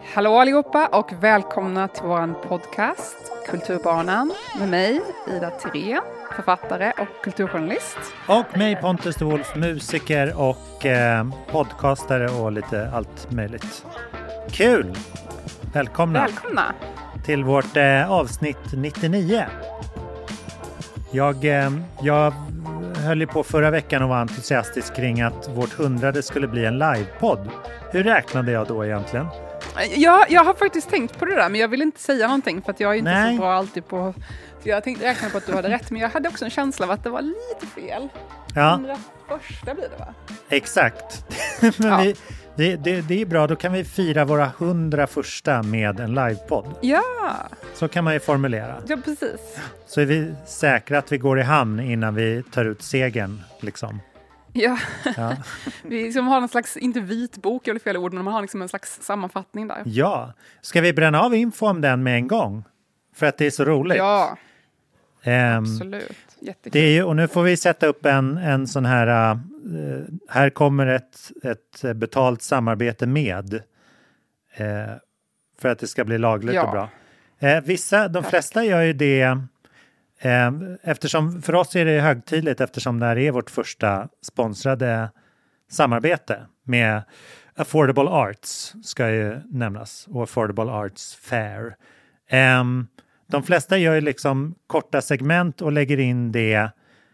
Hallå allihopa och välkomna till vår podcast Kulturbanan med mig, Ida Thirén, författare och kulturjournalist. Och mig, Pontus de Wolf, musiker och podcastare och lite allt möjligt. Kul! Välkomna till vårt avsnitt 99. Jag höll ju på förra veckan och var entusiastisk kring att vårt 100 skulle bli en livepodd. Hur räknade jag då egentligen? Ja, jag har faktiskt tänkt på det där, men jag vill inte säga någonting för att jag är inte så bra alltid på... Jag tänkte räkna på att du hade rätt, men jag hade också en känsla av att det var lite fel. Ja. 101 blir det, va? Exakt. Men det är bra, då kan vi fira våra 100 första med en livepodd. Ja! Så kan man ju formulera. Ja, precis. Så är vi säkra att vi går i hamn innan vi tar ut segern, liksom. Ja. Vi liksom har någon slags, inte vitbok eller fel ord, men man har liksom en slags sammanfattning där. Ja. Ska vi bränna av info om den med en gång? För att det är så roligt. Ja, absolut. Jättekul. Det är ju, och nu får vi sätta upp en sån här... här kommer ett betalt samarbete med. För att det ska bli lagligt och bra. De flesta gör ju det... eftersom för oss är det högtidligt eftersom det här är vårt första sponsrade samarbete med Affordable Arts ska ju nämnas och Affordable Arts Fair. De flesta gör ju liksom korta segment och lägger in det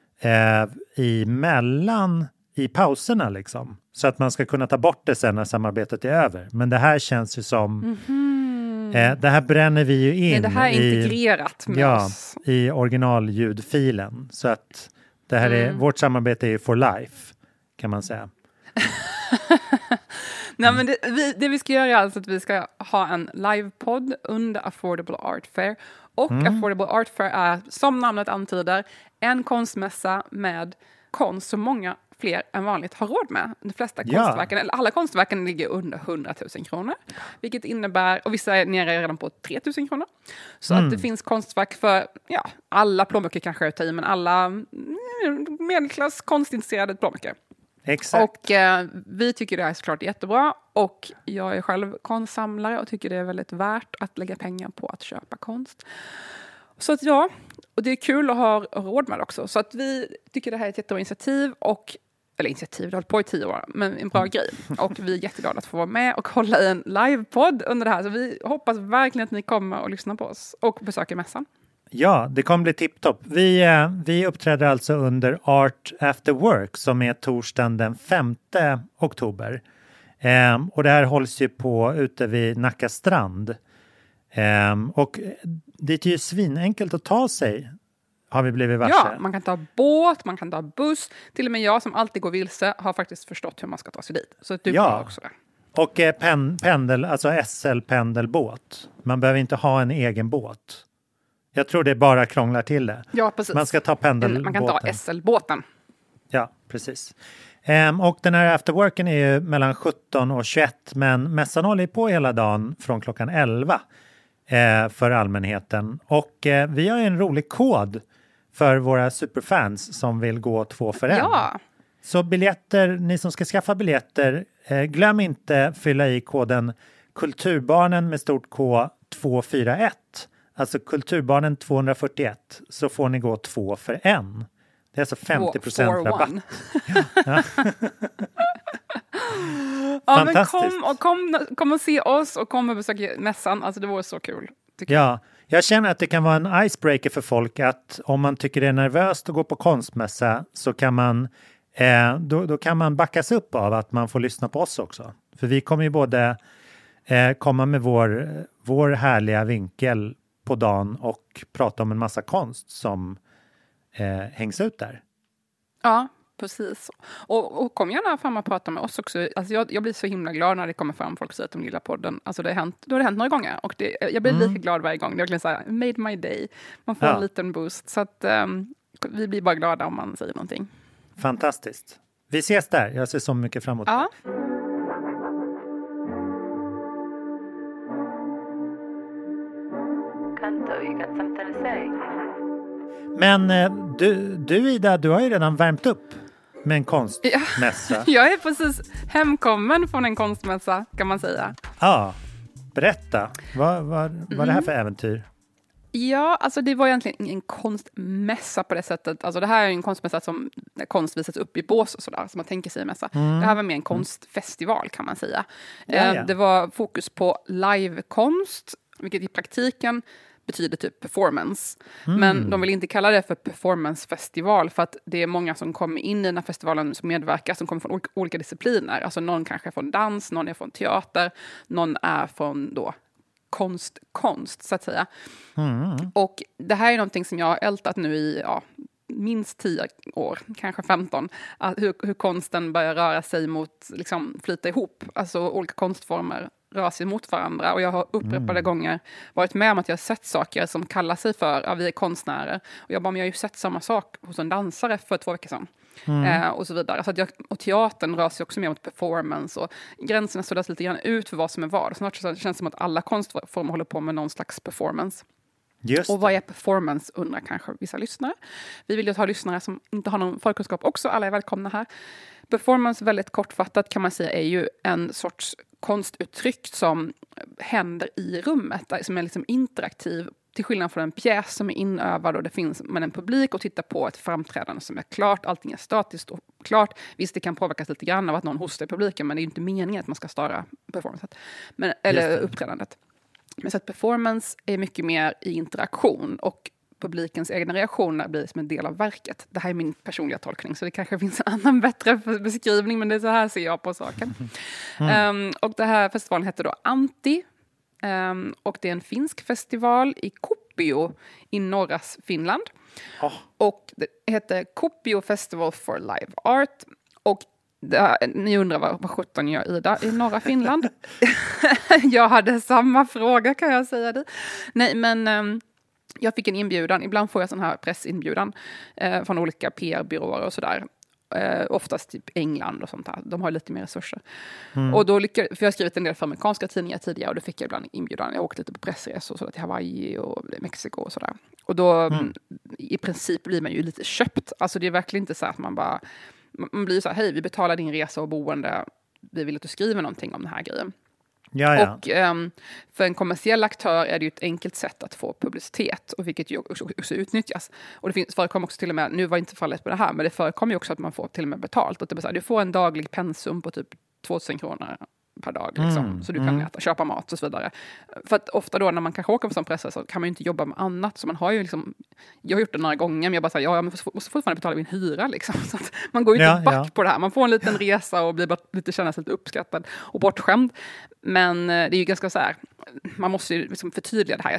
i pauserna liksom, så att man ska kunna ta bort det sen när samarbetet är över. Men det här känns ju som det här bränner vi ju in. Det här är integrerat med oss. I originalljudfilen. Så att det här är, vårt samarbete är for life, kan man säga. Nej, men det vi ska göra är alltså att vi ska ha en livepodd under Affordable Art Fair. Och Affordable Art Fair är, som namnet antyder, en konstmässa med konst som många fler än vanligt har råd med. De flesta konstverken, eller alla konstverken ligger under 100 000 kronor. Vilket innebär, och vissa är nere redan på 3 000 kronor. Så att det finns konstverk för, alla plånböcker kanske jag tar i, men alla medelklass konstintresserade plånböcker. Exakt. Och vi tycker det är såklart jättebra. Och jag är själv konstsamlare och tycker det är väldigt värt att lägga pengar på att köpa konst. Så att och det är kul att ha råd med det också. Så att vi tycker det här är ett jättebra initiativ. Eller initiativ, det har hållit på i 10 år, men en bra grej. Och vi är jätteglada att få vara med och hålla i en livepodd under det här. Så vi hoppas verkligen att ni kommer och lyssnar på oss och besöker mässan. Ja, det kommer bli tipptopp. Vi uppträder alltså under Art After Work som är torsdagen den 5 oktober. Och det här hålls ju på ute vid Nacka strand. Och det är ju svinenkelt att ta sig, har vi blivit varse. Ja, man kan ta båt, man kan ta buss. Till och med jag som alltid går vilse har faktiskt förstått hur man ska ta sig dit. Så du kan också det. Och alltså SL-pendelbåt. Man behöver inte ha en egen båt. Jag tror det bara krånglar till det. Ja, precis. Man ska ta pendelbåten. Man kan ta SL-båten. Ja, precis. Och den här afterworken är ju mellan 17 och 21. Men mässan håller på hela dagen från klockan 11 för allmänheten. Och vi har en rolig kod för våra superfans som vill gå 2 för 1. Ja. Så biljetter, ni som ska skaffa biljetter, glöm inte fylla i koden Kulturbarnen med stort K 241. Alltså Kulturbarnen 241, så får ni gå 2 för 1. Det är alltså 50% rabatt. Men kom och se oss och kom och besöka mässan. Alltså det vore så kul. Jag känner att det kan vara en icebreaker för folk att om man tycker det är nervöst att gå på konstmässa så kan man då kan man backas upp av att man får lyssna på oss också. För vi kommer ju både komma med vår härliga vinkel på dagen och prata om en massa konst som hängs ut där. Ja, precis. Och kom gärna fram och prata med oss också. Alltså jag blir så himla glad när det kommer fram folk och säger att de gillar podden. Alltså då har det hänt några gånger. Och jag blir lika glad varje gång. Det är verkligen så här, made my day. Man får en liten boost. Så att vi blir bara glada om man säger någonting. Fantastiskt. Vi ses där. Jag ser så mycket fram emot det. Men du Ida, du har ju redan värmt upp med en konstmässa. Jag är precis hemkommen från en konstmässa, kan man säga. Ja. Berätta, vad är det här för äventyr? Ja, alltså det var egentligen ingen konstmässa på det sättet. Alltså det här är en konstmässa som konst visas upp i bås och sådär, som man tänker sig i mässa. Det här var mer en konstfestival kan man säga. Det var fokus på livekonst, vilket i praktiken betyder typ performance. Men de vill inte kalla det för performancefestival för att det är många som kommer in i den här festivalen som medverkar, som kommer från olika discipliner. Alltså någon kanske är från dans, någon är från teater, någon är från då konst så att säga. Och det här är någonting som jag har ältat nu i minst 10 år, kanske 15, att hur konsten börjar röra sig mot, liksom flyta ihop, alltså olika konstformer rör sig mot varandra, och jag har upprepade gånger varit med om att jag har sett saker som kallar sig för, vi är konstnärer, och jag har ju sett samma sak hos en dansare för 2 veckor sedan. Och så vidare. Alltså och teatern rör sig också mer mot performance, och gränserna suddas lite grann ut för vad som är vad. Snart så känns det som att alla konstformer håller på med någon slags performance. Och vad är performance, undrar kanske vissa lyssnare. Vi vill ju ha lyssnare som inte har någon förkunskap också. Alla är välkomna här. Performance, väldigt kortfattat kan man säga, är ju en sorts konstuttryck som händer i rummet, som är liksom interaktiv, till skillnad från en pjäs som är inövad och det finns med en publik och tittar på ett framträdande som är klart, allting är statiskt och klart. Visst, det kan påverkas lite grann av att någon hostar i publiken, men det är ju inte meningen att man ska störa performancet, eller uppträdandet. Men så att performance är mycket mer i interaktion, och publikens egna reaktioner blir som en del av verket. Det här är min personliga tolkning, så det kanske finns en annan bättre beskrivning, men det är så här ser jag på saken. Och det här festivalen heter då Antti, och det är en finsk festival i Kuopio i norra Finland. Och det heter Kuopio Festival for Live Art, och ni undrar vad 17 gör Ida i norra Finland? Jag hade samma fråga, kan jag säga det. Nej, men jag fick en inbjudan. Ibland får jag sån här pressinbjudan från olika PR-byråer och sådär. Oftast typ England och sånt där. De har lite mer resurser. Och då för jag har skrivit en del för amerikanska tidningar tidigare, och då fick jag ibland inbjudan. Jag åkte lite på pressresor så till Hawaii och Mexiko och sådär. Och då i princip blir man ju lite köpt. Alltså det är verkligen inte så att man blir så här, hej, vi betalar din resa och boende. Vi vill att du skriver någonting om den här grejen. Ja. Och för en kommersiell aktör är det ju ett enkelt sätt att få publicitet, och vilket ju också utnyttjas. Och det förekommer också till och med, nu var inte fallet på det här, men det förekommer ju också att man får till och med betalt. Och det är så här, du får en daglig pensum på typ 2000 kronor per dag, liksom. Så du kan köpa mat och så vidare. För att ofta då när man kanske åker på sån press så kan man ju inte jobba med annat, så man har ju liksom, jag har gjort det några gånger, men jag bara säger, jag måste fortfarande betala min hyra liksom. Så att man går ju inte back på det här. Man får en liten resa och blir bara känna sig lite uppskattad och bortskämd. Men det är ju ganska så här, man måste ju liksom förtydliga det här. Jag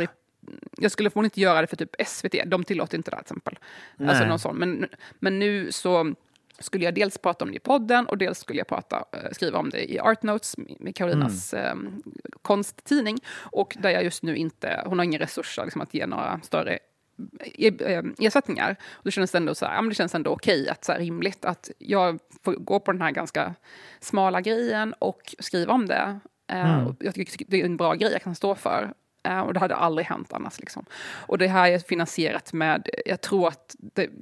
skulle förmodligen inte göra det för typ SVT, de tillåter inte det här, till exempel. Alltså någon sån. Men nu så skulle jag dels prata om det i podden, och dels skulle jag skriva om det i Art Notes med Karolinas konsttidning, och där jag just nu inte, hon har inga resurser liksom, att ge några större ersättningar. Och det känns ändå så här, det känns ändå okej, att så här, rimligt att jag får gå på den här ganska smala grejen och skriva om det. Och jag tycker det är en bra grej jag kan stå för. Och det hade aldrig hänt annars. Liksom. Och det här är finansierat med, jag tror att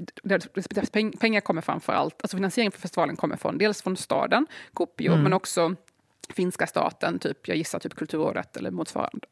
pengar kommer framför allt, alltså finansieringen för festivalen kommer dels från staden, Kuopio, men också finska staten, typ, jag gissar typ Kulturrådet eller motsvarande.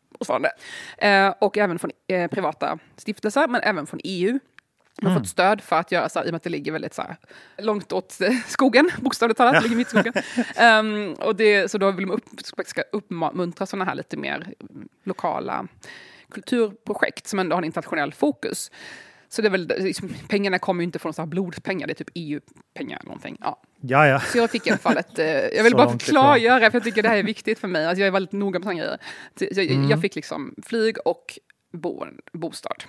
Och även från privata stiftelser, men även från EU. Man har fått stöd för att göra så här, i och med att det ligger väldigt så här, långt åt skogen, bokstavligt talat, ligger mitt i skogen. Så då vill man uppmuntra sådana här lite mer lokala kulturprojekt som ändå har en internationell fokus. Så det är väl, liksom, pengarna kommer ju inte från så här blodpengar, det är typ EU-pengar eller någonting. Ja. Så jag fick i alla fall jag vill bara klargöra, för jag tycker det här är viktigt för mig. Alltså jag är väldigt noga med sådana grejer. Så jag fick liksom flyg och bostad.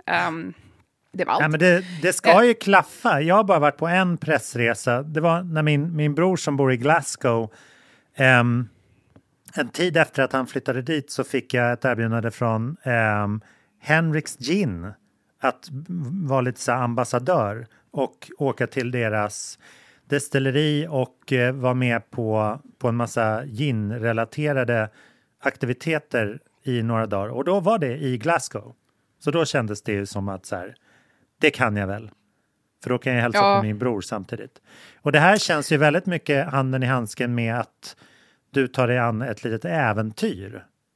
Det var allt. Ja, men det ska ju klaffa. Jag har bara varit på en pressresa. Det var när min bror som bor i Glasgow, en tid efter att han flyttade dit, så fick jag ett erbjudande från Henriks Gin att vara lite så ambassadör och åka till deras destilleri och vara med på en massa gin-relaterade aktiviteter i några dagar. Och då var det i Glasgow. Så då kändes det ju som att så här, det kan jag väl. För då kan jag hälsa på min bror samtidigt. Och det här känns ju väldigt mycket handen i handsken med att du tar dig an ett litet äventyr.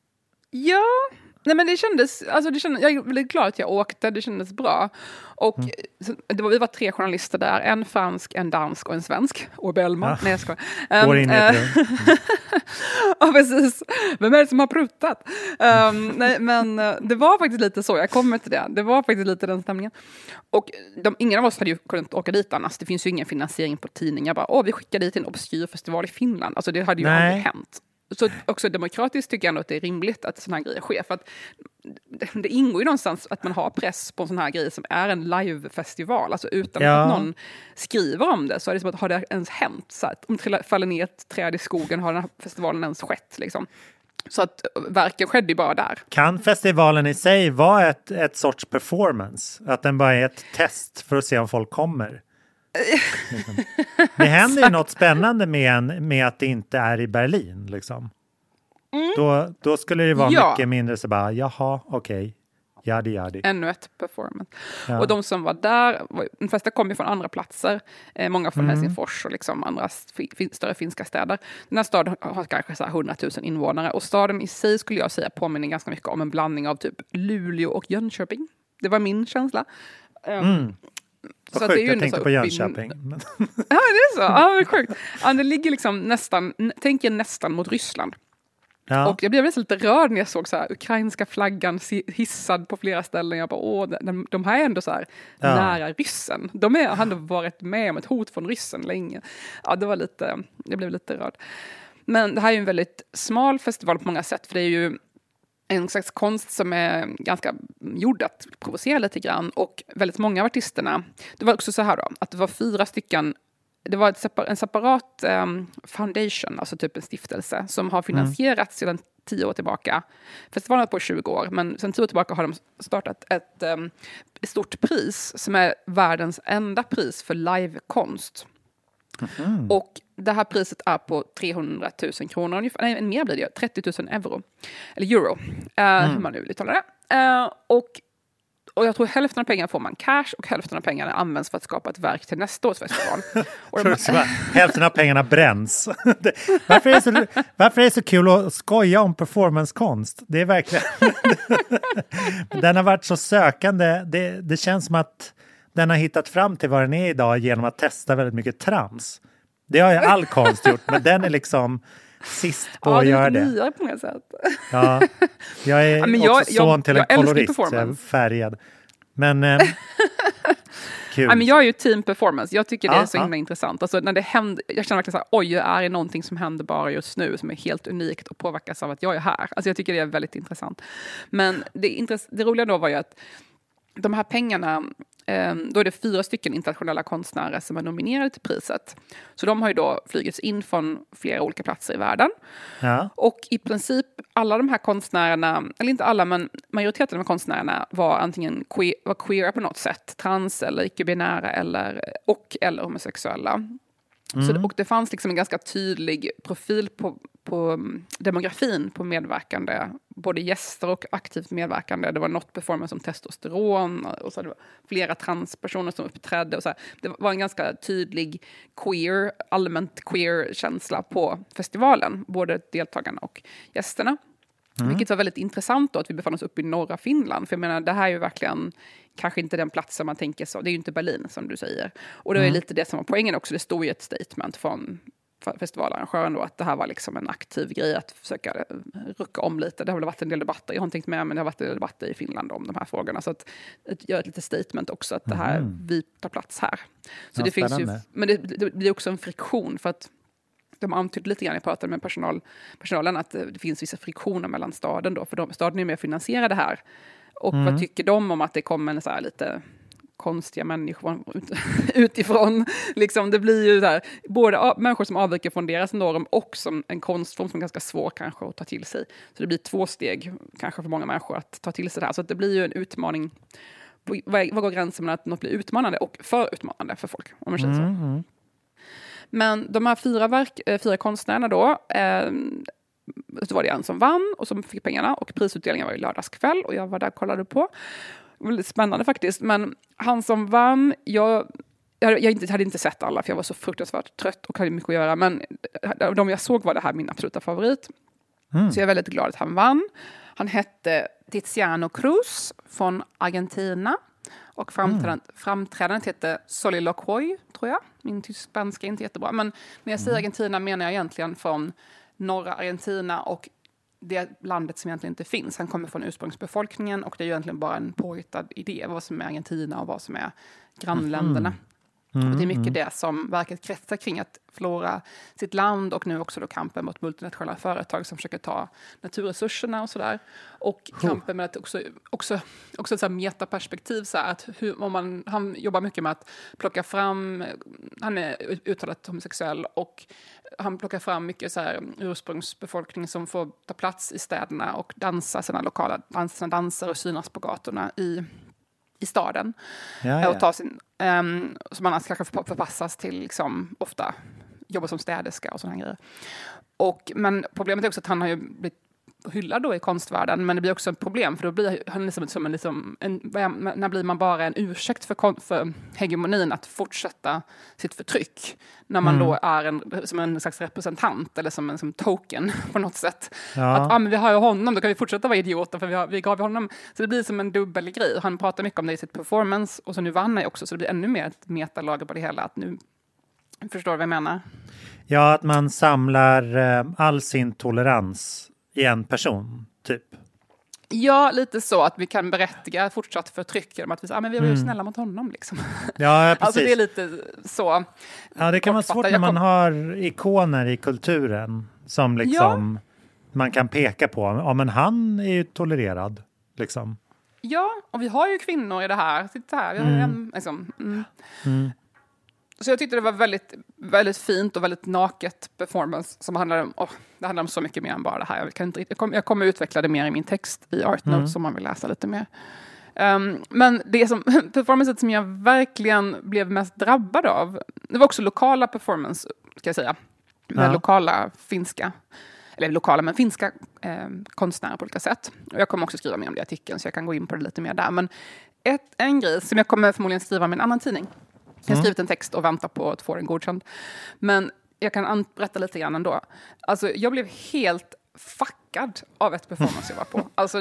Ja, nej men jag är väldigt glad att jag åkte, det kändes bra. Och vi var 3 journalister där, en fransk, en dansk och en svensk. Och Bellman, nej jag skojar. Går in i ett rum. Ja, precis. Vem är det som har pruttat? Nej, men det var faktiskt lite så, jag kommer till det. Det var faktiskt lite den stämningen. Och ingen av oss hade ju kunnat åka dit annars. Det finns ju ingen finansiering på tidningar. Bara, vi skickar dit en obskyr festival i Finland. Alltså det hade ju aldrig hänt. Så också demokratiskt tycker jag ändå att det är rimligt att sådana här grejer sker. För att det ingår ju någonstans att man har press på en sån här grej som är en livefestival. Alltså utan att någon skriver om det så är det som att har det ens hänt. Så att om det faller ner ett träd i skogen har den här festivalen ens skett. Liksom. Så att verken skedde ju bara där. Kan festivalen i sig vara ett sorts performance? Att den bara är ett test för att se om folk kommer? Det händer ju något spännande med att det inte är i Berlin liksom. Då skulle det vara mycket mindre så bara, jaha, okej. Jadi. Ännu ett performance. Ja. Och de som var där, de flesta kom ju från andra platser. Många från Helsingfors och liksom andra större finska städer. Den här staden har kanske så här 100 000 invånare. Och staden i sig skulle jag säga påminner ganska mycket om en blandning av typ Luleå och Jönköping. Det var min känsla. Så sjukt, jag tänkte på Jönköping. Ja, det är så. Ja, det är sjukt. Ja, det ligger liksom nästan mot Ryssland. Ja. Och jag blev nästan lite rörd när jag såg så här, ukrainska flaggan hissad på flera ställen. Jag bara, de här är ändå så här nära ryssen. De har ändå varit med om ett hot från ryssen länge. Ja, jag blev lite rörd. Men det här är ju en väldigt smal festival på många sätt. För det är ju en slags konst som är ganska gjord att provocera lite grann. Och väldigt många av artisterna, det var också så här då, att det var 4 stycken. Det var en separat foundation, alltså typ en stiftelse, som har finansierats sedan 10 år tillbaka. Festivalen har på 20 år, men sedan 10 år tillbaka har de startat ett stort pris som är världens enda pris för livekonst. Och det här priset är på 300 000 kronor ungefär. Nej, mer blir det. 30 000 euro. Eller euro. Hur man nu vill uttala det. Och jag tror hälften av pengarna får man cash och hälften av pengarna används för att skapa ett verk till nästa års festival. Hälften av pengarna bränns. Varför är det så kul att skoja om performancekonst? Det är verkligen... Den har varit så sökande. Det känns som att den har hittat fram till vad den är idag genom att testa väldigt mycket trams. Det har ju all konst gjort, men den är liksom sist på att göra det. Ja, på många sätt. Ja, jag är också son till en kolorist, så jag är färgad. Men kul. Men jag är ju team performance. Jag tycker det är så himla intressant. Alltså, när det händer, jag känner verkligen så här, oj, jag är i någonting som händer bara just nu som är helt unikt och påverkas av att jag är här. Alltså, jag tycker det är väldigt intressant. Men det roliga då var ju att de här pengarna, då är det 4 stycken internationella konstnärer som är nominerade till priset. Så de har ju då flygits in från flera olika platser i världen. Ja. Och i princip alla de här konstnärerna, eller inte alla, men majoriteten av de konstnärerna var antingen queer på något sätt, trans eller icke-binära eller homosexuella. Och det fanns liksom en ganska tydlig profil på demografin på medverkande, både gäster och aktivt medverkande. Det var något performance som testosteron och så det var flera transpersoner som uppträdde och så här. Det var en ganska tydlig allmänt queer känsla på festivalen, både deltagarna och gästerna. Vilket var väldigt intressant då, att vi befann oss uppe i norra Finland. För jag menar, det här är ju verkligen kanske inte den plats som man tänker så. Det är ju inte Berlin som du säger. Och det är lite det som var poängen också. Det stod ju ett statement från festivalarrangören då, att det här var liksom en aktiv grej att försöka rucka om lite. Det har väl varit en del debatter, jag har inte tänkt med, men det har varit en del debatter i Finland om de här frågorna. Så att göra ett litet statement också, att det här, vi tar plats här. Så det finns ju, men det blir också en friktion, för att de antydde lite grann, jag pratade med personalen, att det finns vissa friktioner mellan staden då, för staden är mer finansierade här. Och vad tycker de om att det kommer en så här lite konstiga människor utifrån? Liksom, det blir ju där, både människor som avviker från deras norm och som en konstform som är ganska svår kanske att ta till sig. Så det blir 2 steg kanske för många människor att ta till sig det här. Så att det blir ju en utmaning. Vad går gränsen mellan att något blir utmanande och för utmanande för folk, om man säger så. Men de här 4 konstnärerna då, så var det en som vann och som fick pengarna, och prisutdelningen var i lördagskväll och jag var där och kollade på. Väldigt spännande faktiskt, men han som vann, jag hade inte sett alla för jag var så fruktansvärt trött och hade mycket att göra, men de jag såg var det här min absoluta favorit. Så jag är väldigt glad att han vann. Han hette Tiziano Cruz från Argentina. Och framträdandet hette Soliloquy, tror jag. Min spanska är inte jättebra. Men när jag säger Argentina menar jag egentligen från norra Argentina och det landet som egentligen inte finns. Han kommer från ursprungsbefolkningen och det är egentligen bara en påhittad idé vad som är Argentina och vad som är grannländerna. Och det är mycket det som verket kretsar kring, att förlora sitt land och nu också då kampen mot multinationella företag som försöker ta naturresurserna och sådär. Och kampen med att också ett så här metaperspektiv, så här, att han jobbar mycket med att plocka fram, han är uttalat homosexuell och han plockar fram mycket så här ursprungsbefolkning som får ta plats i städerna och dansa sina lokala danser och synas på gatorna i staden. Och ta sin, som annars kanske förpassas till liksom, ofta jobba som städerska och sådana grejer. Men problemet är också att han har ju blivit hyllad då i konstvärlden, men det blir också ett problem för då blir han när blir man bara en ursäkt för hegemonin att fortsätta sitt förtryck när man då är som en slags representant eller som en token på något sätt. Att men vi har ju honom, då kan vi fortsätta vara idioter för vi gav honom. Så det blir som en dubbel grej. Han pratar mycket om det i sitt performance och så nu vann han också, så det blir ännu mer ett metalager på det hela. Att nu förstår du vad jag menar? Ja, att man samlar all sin tolerans i en person, typ. Ja, lite så att vi kan berättiga fortsatt förtryck genom att vi säger, vi var ju snälla mot honom liksom. Ja, precis. Alltså det är lite så. Ja, det kan vara svårt när man har ikoner i kulturen som liksom man kan peka på. Ja, men han är ju tolererad, liksom. Ja, och vi har ju kvinnor i det här. Sitter här. Så jag tyckte det var väldigt, väldigt fint och väldigt naket performance som handlar om så mycket mer än bara det här. Jag kommer utveckla det mer i min text i Art Notes om man vill läsa lite mer. Men det som performancet som jag verkligen blev mest drabbad av, det var också lokala performance, ska jag säga. Med lokala finska konstnärer på olika sätt. Och jag kommer också skriva mer om det i artikeln så jag kan gå in på det lite mer där. Men en grej som jag kommer förmodligen skriva med en annan tidning. Jag har skrivit en text och väntar på att få den godkänd. Men jag kan berätta lite grann ändå. Alltså, jag blev helt fuckad av ett performance jag var på. Alltså,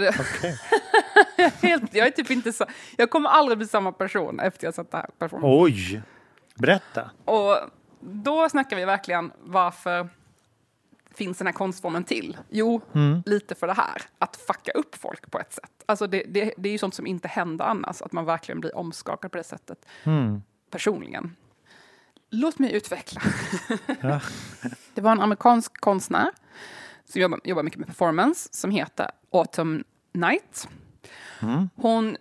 jag är typ inte så... Jag kommer aldrig bli samma person efter jag sett det här performance. Oj! Berätta. Och då snackar vi verkligen varför finns den här konstformen till? Jo, lite för det här. Att fucka upp folk på ett sätt. Alltså, det är ju sånt som inte händer annars. Att man verkligen blir omskakad på det sättet. Personligen. Låt mig utveckla. Ja. Det var en amerikansk konstnär som jobbar mycket med performance som heter Autumn Night. Hon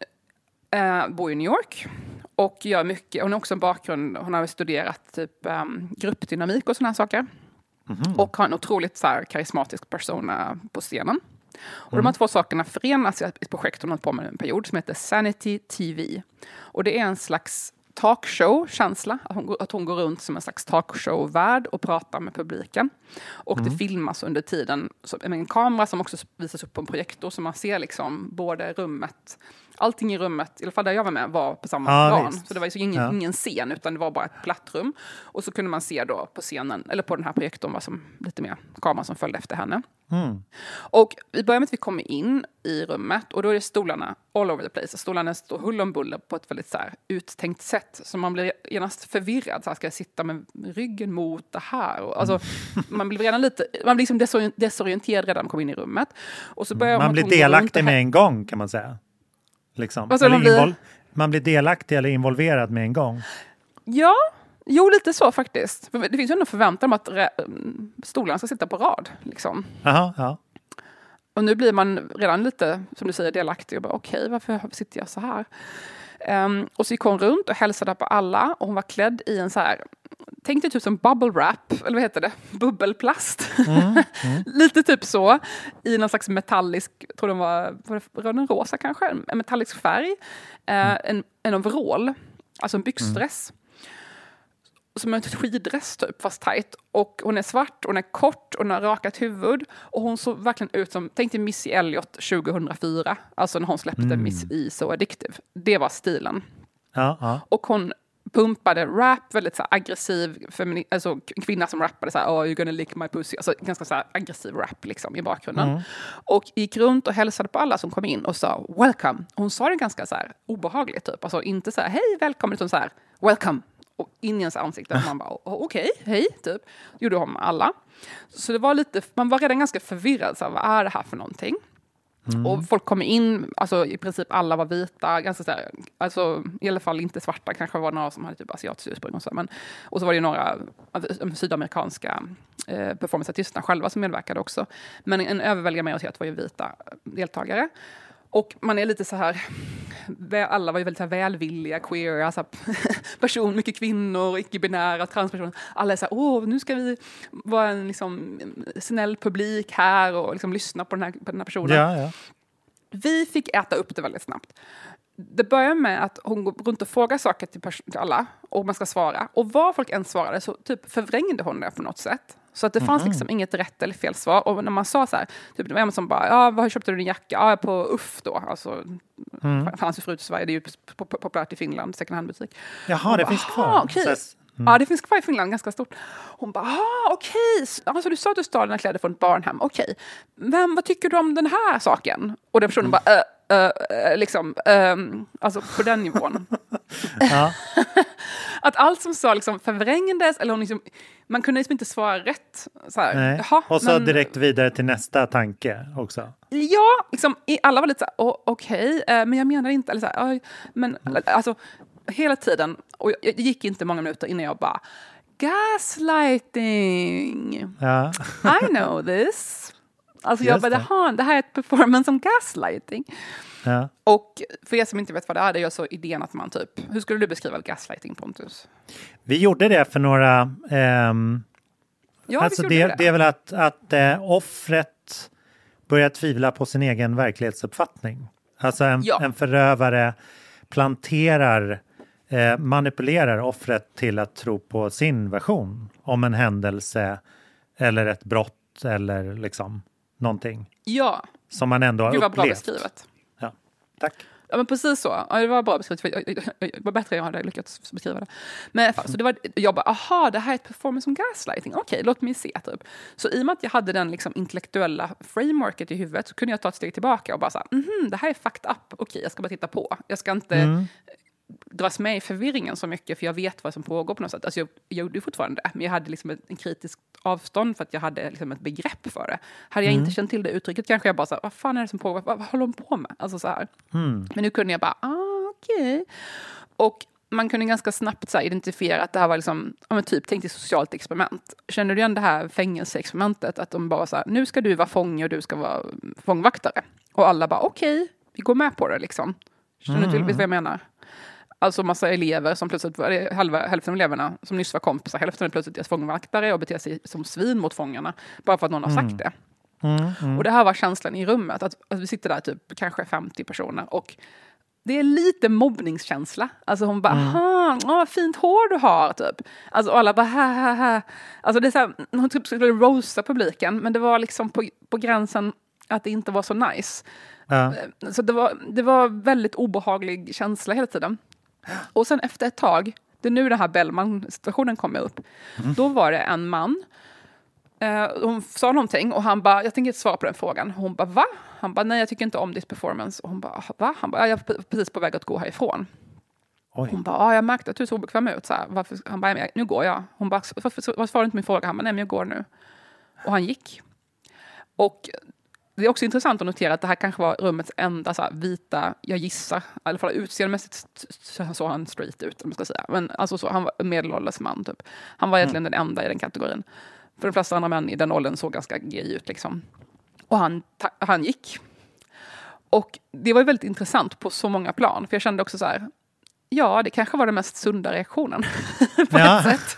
bor i New York och gör mycket. Hon har också en bakgrund, hon har studerat typ gruppdynamik och såna här saker. Och har en otroligt så här, karismatisk persona på scenen. Och de här två sakerna förenas i ett projekt hon har på med en period som heter Sanity TV. Och det är en slags talkshow-känsla. Att hon går runt som en slags talkshow-värld och pratar med publiken. Och det filmas under tiden med en kamera som också visas upp på en projektor. Så man ser liksom både rummet, allting i rummet, i alla fall där jag var med, var på samma plan. Så det var ju ingen scen utan det var bara ett platt rum. Och så kunde man se då på scenen, eller på den här projektorn var som lite mer kamera som följde efter henne. Och i början med att vi kommer in i rummet och då är det stolarna all over the place. Stolarna står hull om buller på ett väldigt så här uttänkt sätt. Så man blir genast förvirrad. Så här, ska jag sitta med ryggen mot det här? Och, alltså, man blir redan man blir liksom desorienterad redan när man kommer in i rummet. Och så börjar man blir delaktig med en gång kan man säga. Liksom. Alltså, man blir delaktig eller involverad med en gång. Ja, jo lite så faktiskt. För det finns ju ändå förväntan om att stolarna ska sitta på rad. Liksom. Aha, ja. Och nu blir man redan lite, som du säger, delaktig. Och bara, okej, varför sitter jag så här? Och så gick hon runt och hälsade på alla. Och hon var klädd i en så här, tänk dig typ som bubble wrap, eller vad heter det? Bubbelplast. Lite typ så. I någon slags metallisk, tror den var den rosa kanske? En metallisk färg. En overall, alltså en byxdress. Som en skiddress typ, fast tajt. Och hon är svart, hon är kort, hon har rakat huvud. Och hon såg verkligen ut som, tänk dig Missy Elliott 2004. Alltså när hon släppte Miss E So Addictive. Det var stilen. Ja. Och hon pumpade rap, väldigt så här aggressiv alltså kvinna som rappade så här, oh you're gonna lick my pussy, alltså ganska så här aggressiv rap liksom i bakgrunden. Och gick runt och hälsade på alla som kom in och sa welcome. Hon sa det ganska så här obehagligt typ, alltså inte så här hej välkommen, utan så här welcome och in i ens ansikte. Man bara okej, hej typ. Gjorde hon med alla. Så det var lite, man var redan ganska förvirrad så här, vad är det här för någonting? Och folk kom in, alltså i princip alla var vita, ganska så här, alltså i alla fall inte svarta, kanske var några som hade typ asiatiskt ursprung och så, men och så var det några sydamerikanska performanceartisterna själva som medverkade också, men en överväldigande majoritet var ju vita deltagare. Och man är lite så här, alla var ju väldigt så här välvilliga, queer, alltså person, mycket kvinnor, icke-binära, transpersoner. Alla är så här, nu ska vi vara en liksom snäll publik här och liksom lyssna på den här personen. Ja. Vi fick äta upp det väldigt snabbt. Det börjar med att hon går runt och frågar saker till alla och man ska svara. Och vad folk än svarade så typ förvrängde hon det på något sätt. Så att det fanns liksom inget rätt eller fel svar. Och när man sa så här, typ det var en som bara, vad köpte du din jacka? Ja, på UFF då. Alltså, fanns ju förut i Sverige, det är ju populärt i Finland, second hand-butik. Jaha, det finns kvar. Okay. Ja, det finns kvar i Finland, ganska stort. Hon bara, okej. Alltså du sa att du stal dina kläder från ett barnhem. Okej. Vad tycker du om den här saken? Och den personen bara, alltså på den nivån. Att allt som sa liksom förvrängdes, eller hon liksom, man kunde liksom inte svara rätt. Så här, och så direkt vidare till nästa tanke också. Ja, liksom, alla var lite så här, okej, men jag menar inte, eller så här, men alltså hela tiden, och jag gick inte många minuter innan jag bara, gaslighting. I know this. Alltså jag bara, det här är ett performance om gaslighting. Ja. Och för er som inte vet vad det är jag så idén att man typ, hur skulle du beskriva gaslighting, Pontus? Vi gjorde det för några, alltså det är väl att offret börjar tvivla på sin egen verklighetsuppfattning. Alltså en förövare manipulerar offret till att tro på sin version om en händelse eller ett brott eller liksom någonting. Ja. Som man ändå har upplevt. Det var bra beskrivet. Ja, tack. Ja, men precis så. Ja, det var bra beskrivet. Det var bättre än jag hade lyckats beskriva det. Men så det var, jag bara, det här är ett performance som gaslighting. Okej, låt mig se typ. Så i och med att jag hade den liksom intellektuella frameworket i huvudet så kunde jag ta ett steg tillbaka och bara så här, det här är fucked up. Okej, jag ska bara titta på. Jag ska inte dras med i förvirringen så mycket, för jag vet vad som pågår på något sätt. Alltså jag gjorde fortfarande det, men jag hade liksom en kritisk avstånd för att jag hade liksom ett begrepp för det. Hade jag inte känt till det uttrycket kanske jag bara så här, vad fan är det som pågår? Vad håller de på med? Alltså så här. Men nu kunde jag bara, okej. Och man kunde ganska snabbt så här, identifiera att det här var liksom, typ tänk dig socialt experiment. Känner du igen det här fängelseexperimentet? Att de bara så här, nu ska du vara fånge och du ska vara fångvaktare. Och alla bara, okej, vi går med på det liksom. Känner du till vad jag menar? Alltså massa elever som plötsligt, hälften av eleverna som nyss var kompisar, hälften är plötsligt deras fångvaktare och beter sig som svin mot fångarna. Bara för att någon har sagt det. Och det här var känslan i rummet. Att vi sitter där typ kanske 50 personer och det är lite mobbningskänsla. Alltså hon bara, vad fint hår du har typ. Alltså alla bara, ha. Alltså det är så här, hon typ skulle roasta publiken, men det var liksom på gränsen att det inte var så nice. Så det var väldigt obehaglig känsla hela tiden. Och sen efter ett tag, det är nu den här Bellman-situationen kommer upp. Då var det en man. Hon sa någonting och han bara, jag tänker inte svara på den frågan. Hon bara, va? Han bara, nej jag tycker inte om ditt performance. Och hon bara, va? Han bara, jag är precis på väg att gå härifrån. Oj. Hon bara, jag märkte att du såg obekväm ut. Så här, varför? Han bara, nu går jag. Hon bara, varför svarar du inte min fråga? Han bara, nej men jag går nu. Och han gick. Och det är också intressant att notera att det här kanske var rummets enda så här, vita, jag gissar, i alla fall utseendemässigt såg han straight ut, om man ska säga. Men alltså så, han var en medelålders man typ. Han var egentligen den enda i den kategorin. För de flesta andra män i den åldern såg ganska gay ut liksom. Och han gick. Och det var ju väldigt intressant på så många plan. För jag kände också så här, ja, det kanske var den mest sunda reaktionen på ett sätt.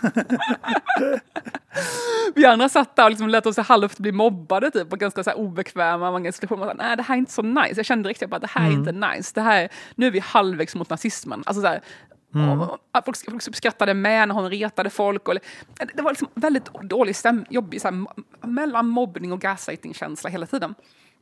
Vi andra satt där och liksom lät oss halvt bli mobbade typ, och ganska så här obekväma. Man skulle nej, det här är inte så nice. Jag kände riktigt bara, det här är inte nice. Det här, nu är vi halvvägs mot nazismen. Alltså så här, folk skrattade med när hon retade folk. Och, det var liksom väldigt dålig jobbig så här, mellan mobbning och gaslighting-känsla hela tiden.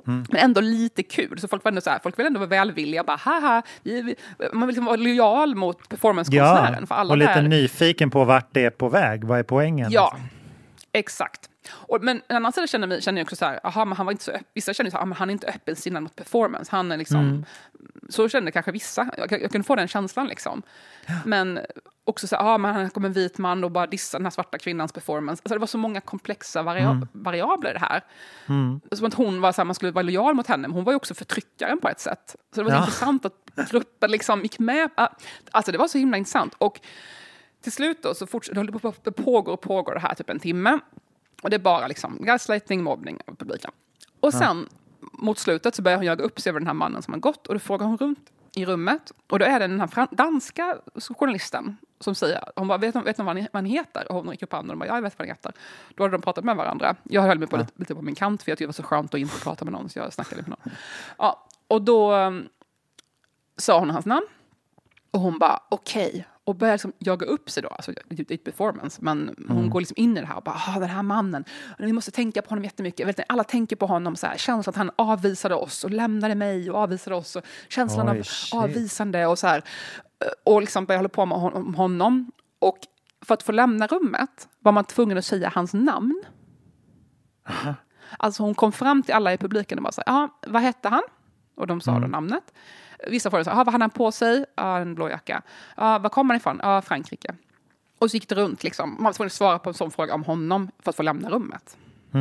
Men ändå lite kul. Så folk var ändå så här, folk vill ändå vara välvilliga. Bara, haha, man vill liksom vara lojal mot performancekonstnären. Ja, för alla och lite där. nyfiken på vart det är på väg. Vad är poängen? Ja, liksom? exakt. Men en annan sida känner jag också så här, aha, men han var inte så vissa känner så här, men han är inte öppensinnad mot performance. Han är liksom, så kände kanske vissa. Jag kunde få den känslan liksom. Men också så här, men han kom en vit man och bara dissade den här svarta kvinnans performance. Alltså det var så många komplexa variabler i det här. Som att hon var så här, man skulle vara lojal mot henne, men hon var ju också förtryckaren på ett sätt. Så det var så intressant att gruppen liksom gick med. Alltså det var så himla intressant. Och till slut då så det pågår det här typ en timme. Och det är bara liksom gaslighting, mobbning av publiken. Och sen mot slutet så börjar hon jaga upp sig över den här mannen som har gått. Och då frågar hon runt i rummet. Och då är det den här danska journalisten som säger, hon bara, vet du vad han heter? Och hon räcker upp handen och bara, ja, jag vet vad han heter. Då hade de pratat med varandra. Jag höll mig på lite på min kant för jag tyckte det var så skönt att inte prata med någon. Så jag snackade med någon. Ja, och då sa hon hans namn. Och hon bara, okej. Och börjar liksom jaga upp sig då. Alltså, det är ett performance. Men hon går liksom in i det här och bara, den här mannen. Vi måste tänka på honom jättemycket. Alla tänker på honom så här. Känslan att han avvisade oss och lämnade mig och avvisade oss. Och känslan av avvisande och så här. Och liksom börjar hålla på med honom. Och för att få lämna rummet var man tvungen att säga hans namn. Alltså hon kom fram till alla i publiken och bara så här, vad hette han? Och de sa då namnet. Vissa frågade så här, vad hade han på sig? En blå jacka. Var kommer han ifrån? Frankrike. Och så gick det runt liksom. Man var tvungen att svara på en sån fråga om honom för att få lämna rummet.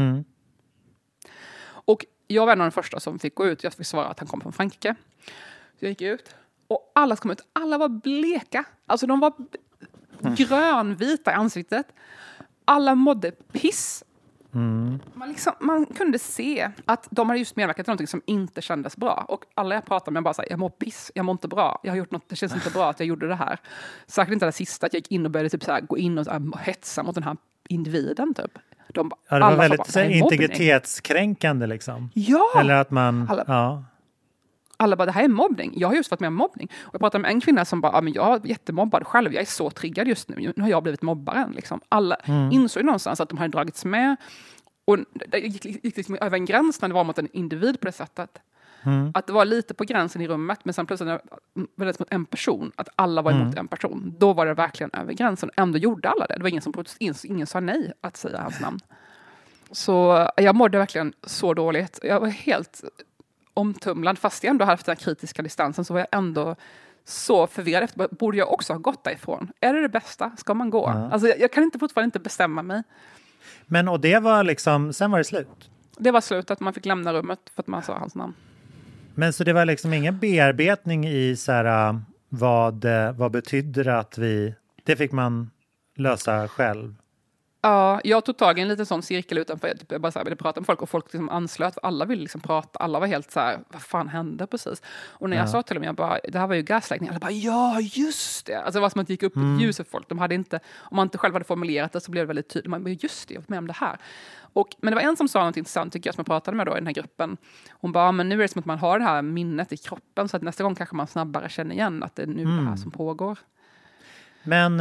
Och jag var en av de första som fick gå ut. Jag fick svara att han kom från Frankrike. Så jag gick ut. Och alla kom ut. Alla var bleka. Alltså de var grönvita i ansiktet. Alla mådde piss. Man kunde se att de hade just medverkat till någonting som inte kändes bra. Och alla jag pratade med bara sa, jag mår piss, jag mår inte bra. Jag har gjort något, det känns inte bra att jag gjorde det här. Särskilt inte det sista, att jag gick in och började typ så här, gå in och hetsa mot den här individen typ. Det var väldigt integritetskränkande liksom. Ja! Eller att man... Alla bara, det här är mobbning. Jag har just varit med om mobbning. Och jag pratade med en kvinna som bara, men jag är jättemobbad själv. Jag är så triggad just nu. Nu har jag blivit mobbaren. Liksom. Alla insåg någonstans att de hade dragits med. Och det gick liksom över en gräns när det var mot en individ på det sättet. Att det var lite på gränsen i rummet. Men sen plötsligt när det var mot en person. Att alla var emot en person. Då var det verkligen över gränsen. Och ändå gjorde alla det. Det var ingen som ingen sa nej att säga hans namn. Så jag mådde verkligen så dåligt. Jag var helt omtumlad, fast jag ändå hade haft den kritiska distansen, så var jag ändå så förvirrad efter, borde jag också ha gått därifrån? Är det bästa? Ska man gå? Alltså jag kan fortfarande inte bestämma mig. Men och det var liksom, sen var det slut? Det var slut, att man fick lämna rummet för att man sa hans namn. Men så det var liksom ingen bearbetning i så här, vad betyder det att det fick man lösa själv? Ja, jag tog tag i en liten sån cirkel utanför. Jag bara så här, ville prata med folk och folk liksom anslöt. Alla ville liksom prata. Alla var helt så här, vad fan hände precis? Och när jag sa till dem, jag bara, det här var ju gaslighting. Alla bara, ja just det. Alltså det var som att det gick upp ett ljus för folk. De hade inte, om man inte själv hade formulerat det så blev det väldigt tydligt. Man bara, just det, jag var med om det här. Men det var en som sa något intressant tycker jag, som jag pratade med då i den här gruppen. Hon bara, men nu är det som att man har det här minnet i kroppen. Så att nästa gång kanske man snabbare känner igen att det är nu det här som pågår. Men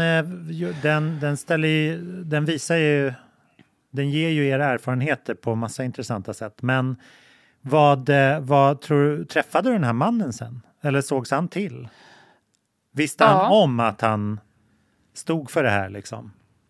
den visar ju, den ger ju era erfarenheter på massa intressanta sätt. Men vad tror du, träffade du den här mannen sen? Eller sågs han till? Visste han om att han stod för det här liksom?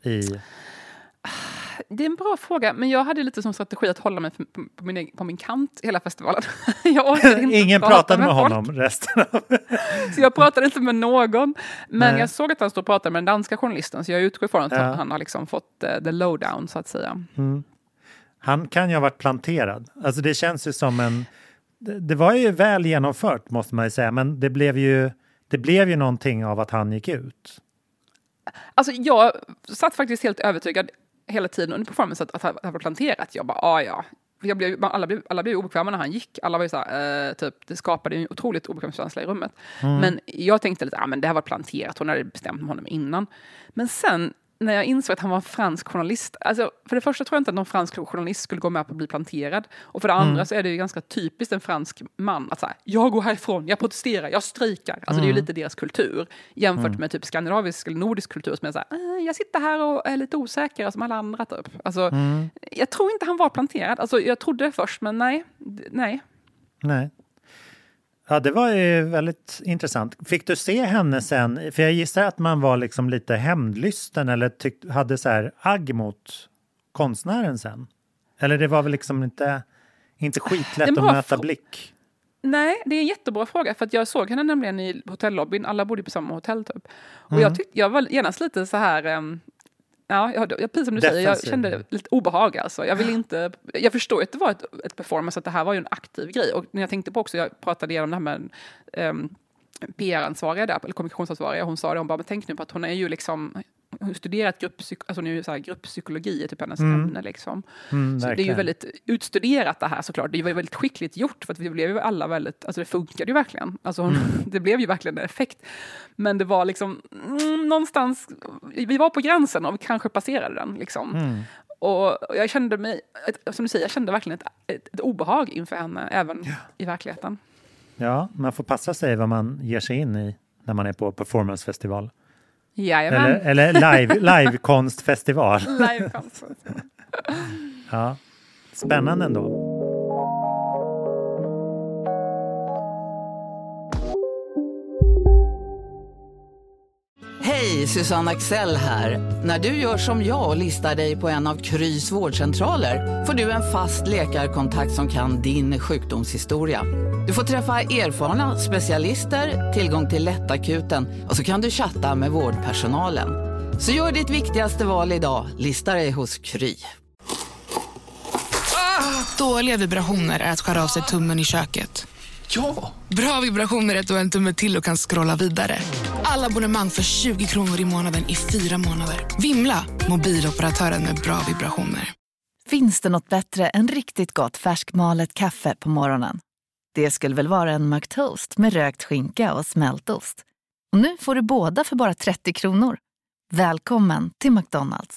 Det är en bra fråga, men jag hade lite som strategi att hålla mig på min kant hela festivalen. Ingen pratade med honom resten av... Så jag pratade inte med någon. Men jag såg att han stod och pratade med den danska journalisten, så jag utgår ifrån att han har liksom fått the lowdown så att säga. Han kan ju ha varit planterad. Alltså det känns ju som det var ju väl genomfört måste man ju säga, men det blev ju någonting av att han gick ut. Alltså jag satt faktiskt helt övertygad hela tiden under performance att det var planterat. Jag bara, ja. Alla blev obekväma när han gick. Alla var ju så här, typ, det skapade en otroligt obekväm känsla i rummet. Men jag tänkte lite, men det här var planterat. Hon hade bestämt med honom innan. Men sen, när jag insåg att han var en fransk journalist. Alltså, för det första tror jag inte att någon fransk journalist skulle gå med på att bli planterad. Och för det andra så är det ju ganska typiskt en fransk man att säga, jag går härifrån, jag protesterar, jag strejkar. Alltså det är ju lite deras kultur jämfört med typ skandinavisk eller nordisk kultur som är så här, jag sitter här och är lite osäker som alla andra typ. Alltså, jag tror inte han var planterad. Alltså, jag trodde det först, men nej. Ja, det var ju väldigt intressant. Fick du se henne sen? För jag gissar att man var liksom lite hämndlysten eller hade så här agg mot konstnären sen. Eller det var väl liksom inte skitlätt att möta blick. Nej, det är en jättebra fråga. För att jag såg henne nämligen i hotellobbyn. Alla bodde på samma hotell typ. Och jag var genast lite så här... precis som du säger, jag kände lite obehag alltså. Jag förstår att det var ett performance, att det här var ju en aktiv grej. Och när jag tänkte på också, jag pratade igenom det här med PR-ansvariga där, eller kommunikationsansvariga, hon sa det, hon bara, men tänk nu på att hon är ju liksom, hon studerat grupppsykologi är typ hennes ämne liksom. Så det är ju väldigt utstuderat det här såklart. Det var ju väldigt skickligt gjort för att vi blev ju alla väldigt, alltså det funkade ju verkligen. Alltså det blev ju verkligen en effekt. Men det var liksom någonstans, vi var på gränsen och vi kanske passerade den liksom. Och jag kände mig, som du säger, jag kände verkligen ett obehag inför henne även i verkligheten. Ja, man får passa sig vad man ger sig in i när man är på performancefestival. Jajamän. Eller livekonstfestival. Livekonstfestival. Ja, spännande ändå. Hej, Susanne Axel här. När du gör som jag och listar dig på en av Krys vårdcentraler får du en fast läkarkontakt som kan din sjukdomshistoria. Du får träffa erfarna specialister, tillgång till lättakuten och så kan du chatta med vårdpersonalen. Så gör ditt viktigaste val idag, lista dig hos Kry. Dåliga vibrationer är att skära av sig tummen i köket. Ja! Bra vibrationer är att du har en tumme till och kan scrolla vidare. Alla abonnemang för 20 kronor i månaden i 4 månader. Vimla! Mobiloperatören med bra vibrationer. Finns det något bättre än riktigt gott färskmalet kaffe på morgonen? Det skulle väl vara en McToast med rökt skinka och smältost. Och nu får du båda för bara 30 kronor. Välkommen till McDonald's.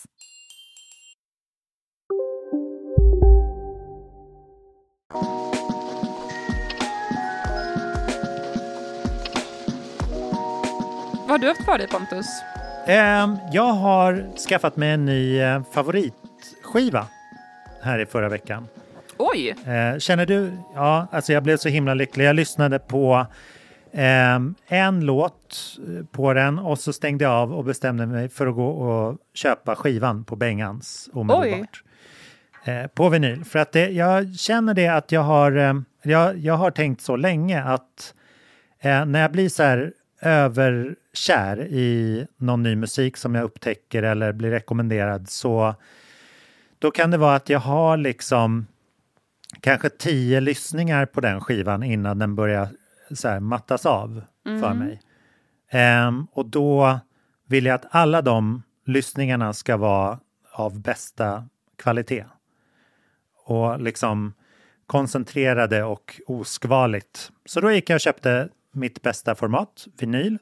Vad har du haft för dig, Pontus? Jag har skaffat mig en ny favoritskiva här i förra veckan. Oj! Känner du? Ja, alltså jag blev så himla lycklig. Jag lyssnade på en låt på den och så stängde jag av och bestämde mig för att gå och köpa skivan på Bengans omedelbart. På vinyl. För att jag känner det att jag har tänkt så länge att när jag blir så här överkär i någon ny musik som jag upptäcker eller blir rekommenderad, så då kan det vara att jag har liksom kanske 10 lyssningar på den skivan innan den börjar så här mattas av för mig. Och då vill jag att alla de lyssningarna ska vara av bästa kvalitet. Och liksom koncentrerade och oskvaligt. Så då gick jag och köpte mitt bästa format, vinyl.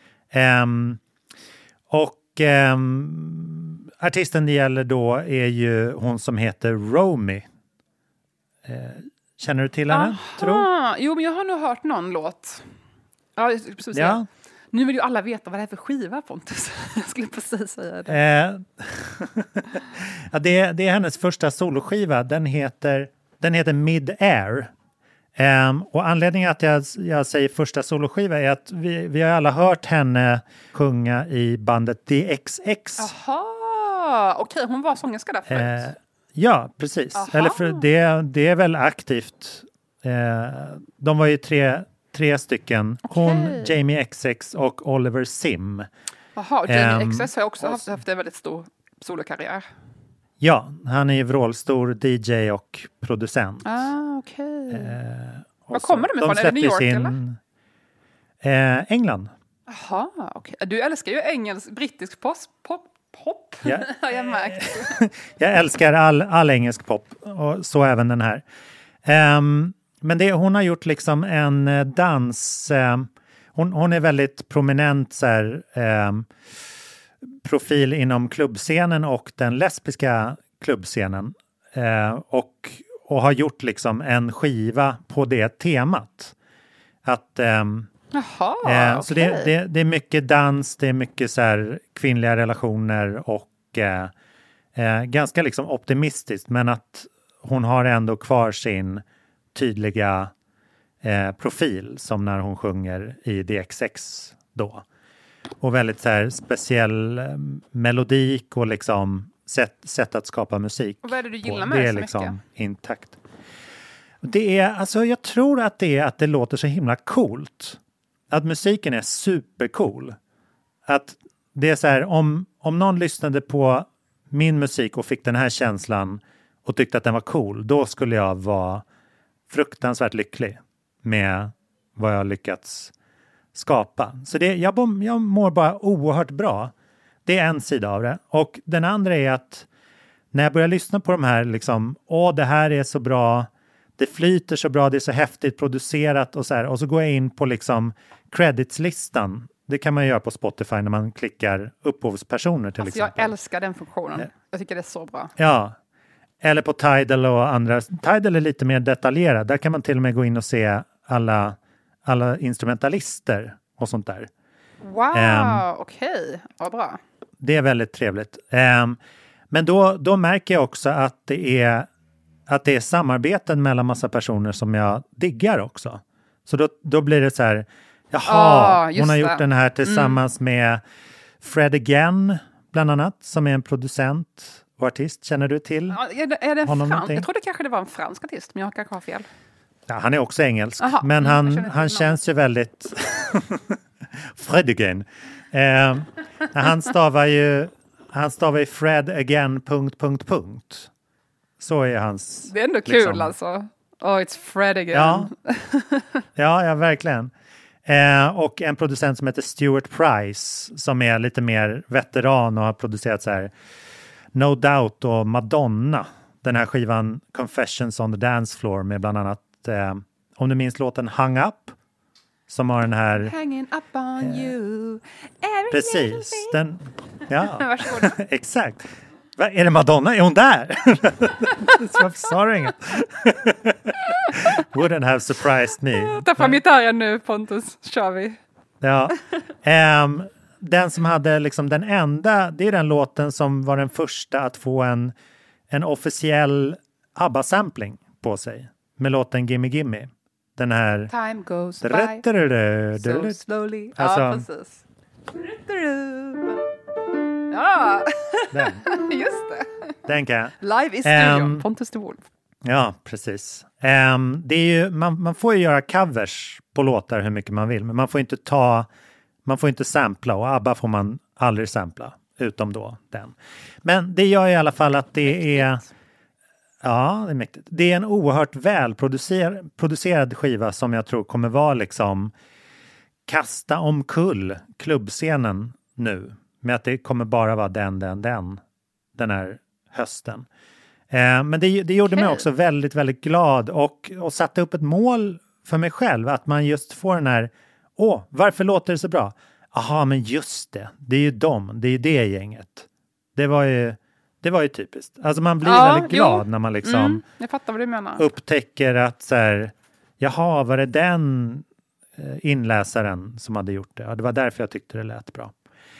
Artisten det gäller då är ju hon som heter Romy. Känner du till henne? Jo, men jag har nog hört någon låt. Ja, precis. Ja. Nu vill ju alla veta vad det är för skiva, Pontus. Jag skulle precis säga det. Ja, det är hennes första soloskiva. Den heter Mid-Air. Och anledningen att jag säger första soloskiva är att vi har alla hört henne sjunga i bandet DXX. Jaha, okej, hon var sångerska där förut. Ja, precis. Eller för det är väl aktivt. De var ju tre stycken. Okay. Hon, Jamie XX och Oliver Sim. Jaha, Jamie XX har också haft en väldigt stor solokarriär. Ja, han är ju vrålstor DJ och producent. Okej. Vad kommer de ifrån? Är det New York eller? England. Jaha, okej. Du älskar ju brittisk pop. Ja. Har jag märkt. Jag älskar all engelsk pop. Och så även den här. Men hon har gjort liksom en dans. Hon är väldigt prominent så här, profil inom klubbscenen och den lesbiska klubbscenen. Och har gjort liksom en skiva på det temat. Att, Jaha, så det är mycket dans, det är mycket så här kvinnliga relationer och ganska liksom optimistiskt, men att hon har ändå kvar sin tydliga profil som när hon sjunger i DXX då. Och väldigt så här speciell melodik och liksom sätt att skapa musik. Och vad är det du gillar med det? Är så liksom mycket? Intakt. Det är, alltså jag tror att det är att det låter så himla coolt. Att musiken är supercool. Att det är så här, om någon lyssnade på min musik och fick den här känslan och tyckte att den var cool, då skulle jag vara fruktansvärt lycklig med vad jag har lyckats skapa. Så jag mår bara oerhört bra. Det är en sida av det. Och den andra är att när jag börjar lyssna på de här liksom, det här är så bra, det flyter så bra, det är så häftigt producerat och så här, och så går jag in på liksom creditslistan. Det kan man göra på Spotify när man klickar upphovspersoner till exempel. Jag älskar den funktionen. Jag tycker det är så bra. Ja. Eller på Tidal och andra. Tidal är lite mer detaljerad. Där kan man till och med gå in och se alla instrumentalister och sånt där. Wow, okej. Vad bra. Det är väldigt trevligt. Men då märker jag också att det är samarbeten mellan massa personer som jag diggar också. Så då blir det så här, hon har gjort den här tillsammans med Fred Again bland annat, som är en producent och artist. Känner du till? Ja, är det honom fransk? Jag trodde kanske det var en fransk artist, men jag kanske har fel. Ja, han är också engelsk, Aha, men han känns ju väldigt Fred Again. Han stavar ju Fred Again ... Så är hans. Det är ändå kul liksom. alltså. It's Fred again. Ja, verkligen. Och en producent som heter Stuart Price, som är lite mer veteran och har producerat så här No Doubt och Madonna. Den här skivan Confessions on the Dance Floor med bland annat, om du minns låten Hung Up, som har den här Hanging up on you. Precis. Den, ja. Varsågod. Exakt. Är det Madonna? Är hon där? Varför sa du inget? Wouldn't have surprised me. Ta fram gitarren nu, Pontus. Kör vi. Ja. Den som hade liksom den enda, det är den låten som var den första att få en officiell ABBA-sampling på sig. Med låten Gimme Gimme. Den här... Time goes by so slowly. Alltså, ja, precis. Ja, den. just det. Den kan jag. Live i studion, Pontus de Wolf. Ja, precis. Det är ju, man får ju göra covers på låtar hur mycket man vill, men man får inte sampla, och ABBA får man aldrig sampla, utom då den. Men det gör i alla fall att det är... Ja, det är mäktigt. Det är en oerhört välproducerad skiva som jag tror kommer vara liksom kasta omkull klubbscenen nu. Med att det kommer bara vara den här hösten. Men det gjorde mig också väldigt, väldigt glad och satte upp ett mål för mig själv. Att man just får den här, varför låter det så bra? Aha, men just det är ju det är det gänget. Det var ju typiskt. Alltså man blir väldigt glad när man liksom jag fattar vad du menar. Upptäcker att så här, jaha, var det den inläsaren som hade gjort det? Ja, det var därför jag tyckte det lät bra.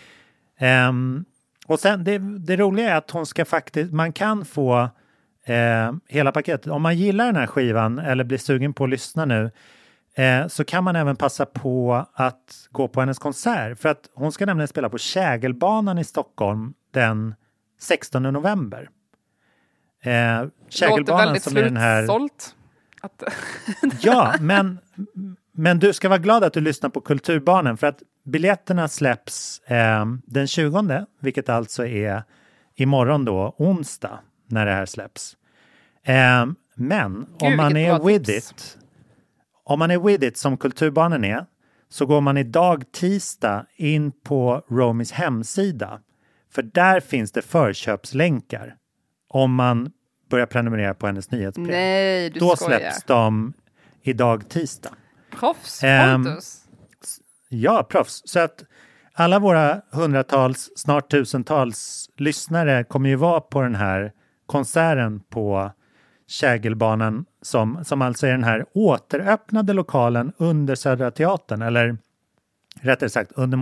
Och sen det roliga är att hon ska faktiskt, man kan få hela paketet. Om man gillar den här skivan eller blir sugen på att lyssna nu, så kan man även passa på att gå på hennes konsert. För att hon ska nämligen spela på Kägelbanan i Stockholm den 16 november. Kägelbanan låter väldigt som är den här... slutsålt. Ja, men du ska vara glad att du lyssnar på Kulturbarnen, för att biljetterna släpps den 20, vilket alltså är imorgon då, onsdag, när det här släpps. Men om man är with it som Kulturbarnen är, så går man idag tisdag in på Romys hemsida. För där finns det förköpslänkar om man börjar prenumerera på hennes nyhetsbrev. Nej, du då skojar. släpps de idag tisdag. Proffs, Pontus. Ja, proffs. Så att alla våra hundratals, snart tusentals lyssnare kommer ju vara på den här konserten på Kägelbanan som alltså är den här återöppnade lokalen under Södra Teatern, eller rättare sagt under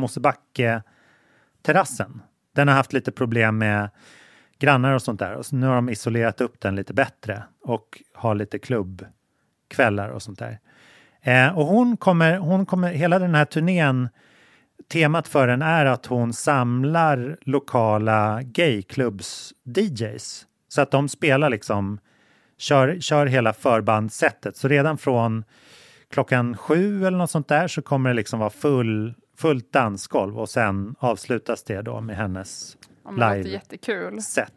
Mosebacke-terrassen. Den har haft lite problem med grannar och sånt där, och så nu har de isolerat upp den lite bättre och har lite klubbkvällar och sånt där. Och hon kommer, hela den här turnén, temat för den är att hon samlar lokala gayklubbs DJs så att de spelar liksom, kör hela förbandsättet. Så redan från 7:00 eller något sånt där så kommer det liksom vara fullt dansgolv, och sen avslutas det då med hennes live-set.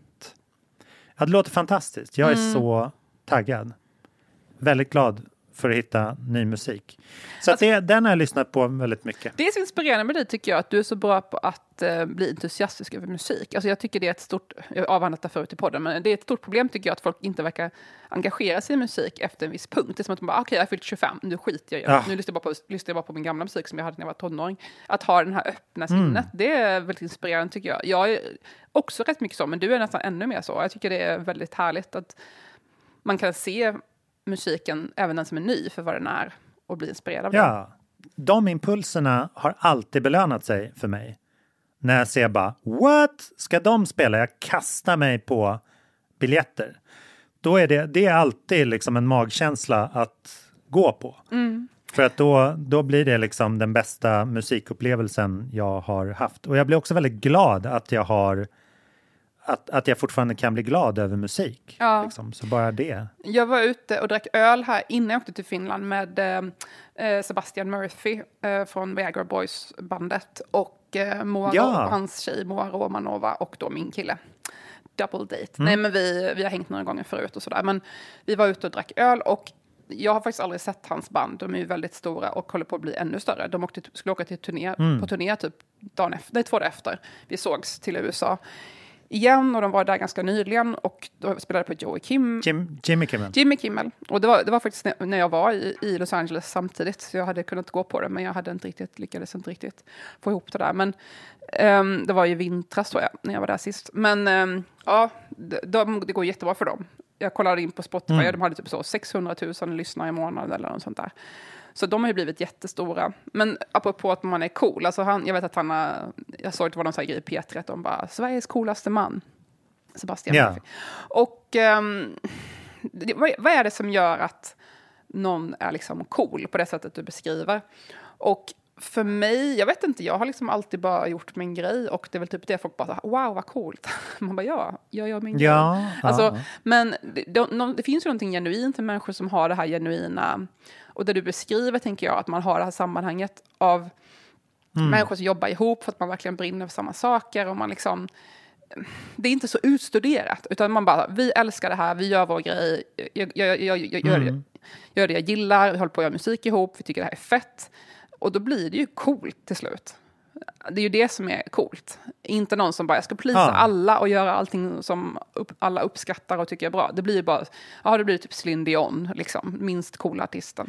Ja, det låter fantastiskt. Jag är så taggad. Väldigt glad för att hitta ny musik. Så alltså, den har jag lyssnat på väldigt mycket. Det är så inspirerande med dig, tycker jag, att du är så bra på att bli entusiastisk över musik. Alltså jag tycker det är ett stort, jag har avhandlat det förut i podden, men det är ett stort problem, tycker jag, att folk inte verkar engagera sig i musik efter en viss punkt. Det är som att man bara, okej, jag har fyllt 25, nu skiter jag i det. Nu lyssnar jag bara på min gamla musik som jag hade när jag var tonåring. Att ha den här öppna sinnet, det är väldigt inspirerande, tycker jag. Jag är också rätt mycket så, men du är nästan ännu mer så. Jag tycker det är väldigt härligt att man kan se musiken, även den som är ny, för vad den är, och bli inspirerad av den. De impulserna har alltid belönat sig för mig. När jag ser bara, what? Ska de spela? Jag kastar mig på biljetter. Då är det är alltid liksom en magkänsla att gå på. För att då blir det liksom den bästa musikupplevelsen jag har haft. Och jag blir också väldigt glad att jag har att jag fortfarande kan bli glad över musik. Ja. Liksom. Så bara det. Jag var ute och drack öl här innan jag åkte till Finland med Sebastian Murphy från Viagra Boys-bandet och hans tjej Moa Romanova och då min kille. Double date. Nej, men vi har hängt några gånger förut och sådär. Men vi var ute och drack öl, och jag har faktiskt aldrig sett hans band. De är ju väldigt stora och håller på att bli ännu större. De skulle åka till på turné typ 2 dagar efter. Vi sågs till USA igen, och de var där ganska nyligen, och då spelade på Jimmy Kimmel. Och det var faktiskt när jag var i Los Angeles samtidigt, så jag hade kunnat gå på det, men jag lyckades inte riktigt få ihop det där. Men det var ju vintras, tror jag, när jag var där sist. Men det går jättebra för dem. Jag kollade in på Spotify, de hade typ så 600 000 lyssnare i månaden eller något sånt där. Så de har ju blivit jättestora. Men apropå att man är cool. Alltså jag vet att jag såg att det var någon sån här grej i P3 att de bara, Sveriges coolaste man. Sebastian Murphy. Och vad är det som gör att någon är liksom cool på det sättet du beskriver? Och för mig, jag vet inte, jag har liksom alltid bara gjort min grej, och det är väl typ det folk bara, wow, vad coolt. Man bara, jag gör min grej. Alltså, men det finns ju någonting genuint för människor som har det här genuina, och det du beskriver, tänker jag, att man har det här sammanhanget av människor som jobbar ihop för att man verkligen brinner för samma saker, och man liksom, det är inte så utstuderat, utan man bara, vi älskar det här, vi gör vår grej, jag gör det jag gillar, vi håller på att göra musik ihop, vi tycker det här är fett. Och då blir det ju coolt till slut. Det är ju det som är coolt. Inte någon som bara, jag ska plisa alla och göra allting som alla uppskattar och tycker är bra. Det blir ju bara, det blir typ Celine Dion, liksom. Minst coola artisten.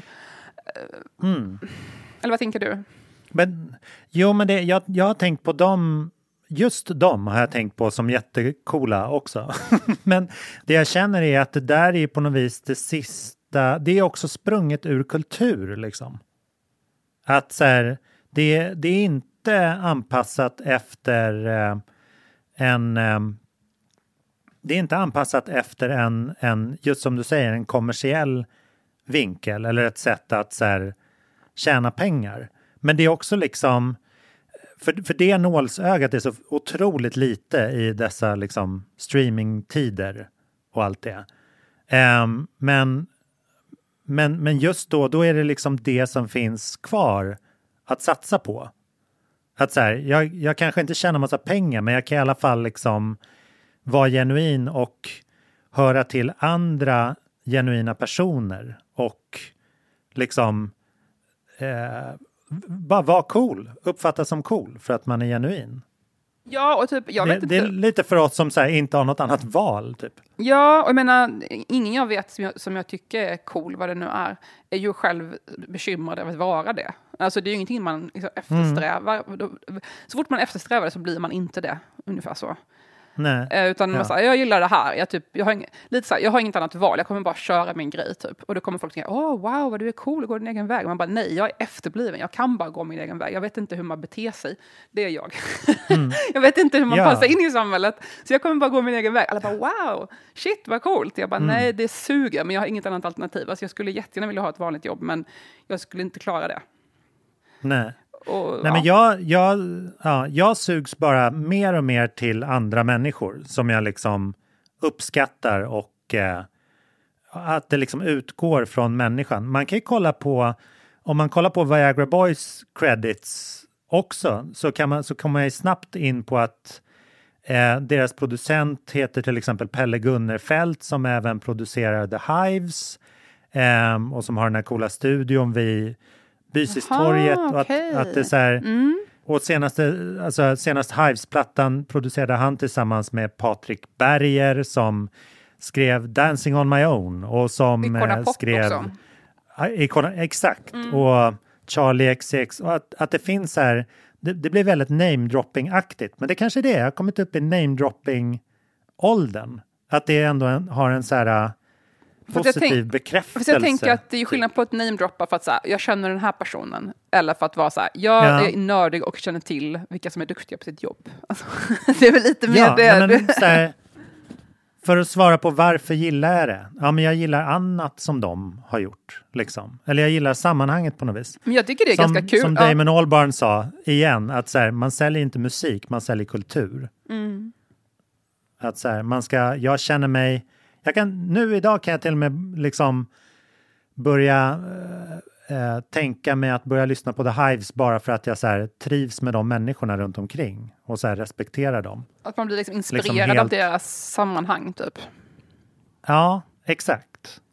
Eller vad tänker du? Men jag har tänkt på dem, just dem har jag tänkt på som jättekola också. Men det jag känner är att det där är på något vis det sista, det är också sprunget ur kultur, liksom. Att så här, det är inte anpassat efter det är inte anpassat efter en just som du säger, en kommersiell vinkel eller ett sätt att så här, tjäna pengar. Men det är också liksom, för det nålsögat är så otroligt lite i dessa liksom streamingtider och allt det. Men just då är det liksom det som finns kvar att satsa på. Att så här, jag kanske inte tjänar massa pengar, men jag kan i alla fall liksom vara genuin och höra till andra genuina personer och liksom bara vara cool, uppfattas som cool för att man är genuin. Ja, och typ, jag vet inte. Det är lite för oss som så här, inte har något annat val, typ. Ja, och jag menar, ingen jag vet som jag tycker är cool, vad det nu är ju själv bekymrad över att vara det. Alltså det är ju ingenting man liksom eftersträvar. Så fort man eftersträvar det så blir man inte det, ungefär så. Nej. Utan man säger, jag gillar det här. Jag har inget annat val. Jag kommer bara köra min grej typ. Och då kommer folk tänka, wow, vad du är cool, går din egen väg. Och man bara, nej, jag är efterbliven. Jag kan bara gå min egen väg. Jag vet inte hur man beter sig. Det är jag. Jag vet inte hur man passar in i samhället. Så jag kommer bara gå min egen väg. Alla bara, wow, shit, vad coolt. Jag bara, nej, det suger. Men jag har inget annat alternativ. Alltså jag skulle jättegärna vilja ha ett vanligt jobb. Men jag skulle inte klara det. Nej. Och, men jag sugs bara mer och mer till andra människor som jag liksom uppskattar och att det liksom utgår från människan. Man kan ju kolla på, om man kollar på Viagra Boys credits också, så kommer man ju snabbt in på att deras producent heter till exempel Pelle Gunnerfelt, som även producerar The Hives och som har den här coola studion vid Bysistorget. Och att det är så här, och senast Hives-plattan producerade han tillsammans med Patrik Berger, som skrev Dancing on my own och som skrev exakt och Charlie XX, och att det finns här, det blir väldigt name-dropping-aktigt, men det kanske är det, jag har kommit upp i name-dropping-åldern, att det ändå har en så här positiv bekräftelse. Jag tänker att det är skillnad på ett namedroppa för att så här, jag känner den här personen, eller för att vara så här, jag är nördig och känner till vilka som är duktiga på sitt jobb. Alltså, det är väl lite mer det. Men, så här, för att svara på varför gillar jag det? Ja, men jag gillar annat som de har gjort. Liksom. Eller jag gillar sammanhanget på något vis. Men jag tycker det är ganska kul. Som Damon Albarn sa igen, att så här, man säljer inte musik, man säljer kultur. Att så här, jag känner mig, idag kan jag till och med liksom börja tänka mig att börja lyssna på The Hives bara för att jag så här, trivs med de människorna runt omkring och så här, respekterar dem. Att man blir liksom inspirerad av deras sammanhang typ. Ja, exakt.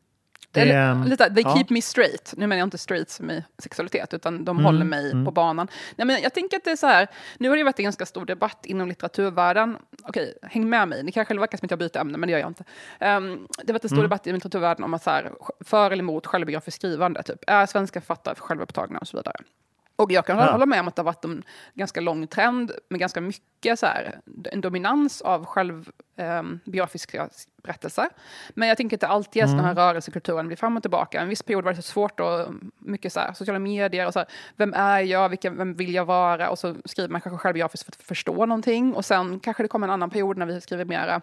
They keep me straight. Nu menar jag inte straight som i sexualitet, utan de håller mig på banan. Nej, men jag tänker att det är så här, nu har det varit en ganska stor debatt inom litteraturvärlden. Okej, häng med mig. Ni kanske verkar som att jag byter ämne, men det gör jag inte. Det har varit en stor debatt inom litteraturvärlden om att så här, för eller emot självbiografiskt skrivande. Typ. Är svenska författare för självupptagna och så vidare. Och jag kan hålla med om att det har varit en ganska lång trend med ganska mycket så här, en dominans av självbiografiska berättelser. Men jag tänker att det alltid är sådana här rörelsekulturen blir fram och tillbaka. En viss period var det så svårt och mycket så här, sociala medier och så här, vem är jag, vem vill jag vara? Och så skriver man kanske självbiografiskt för att förstå någonting. Och sen kanske det kommer en annan period när vi skriver mera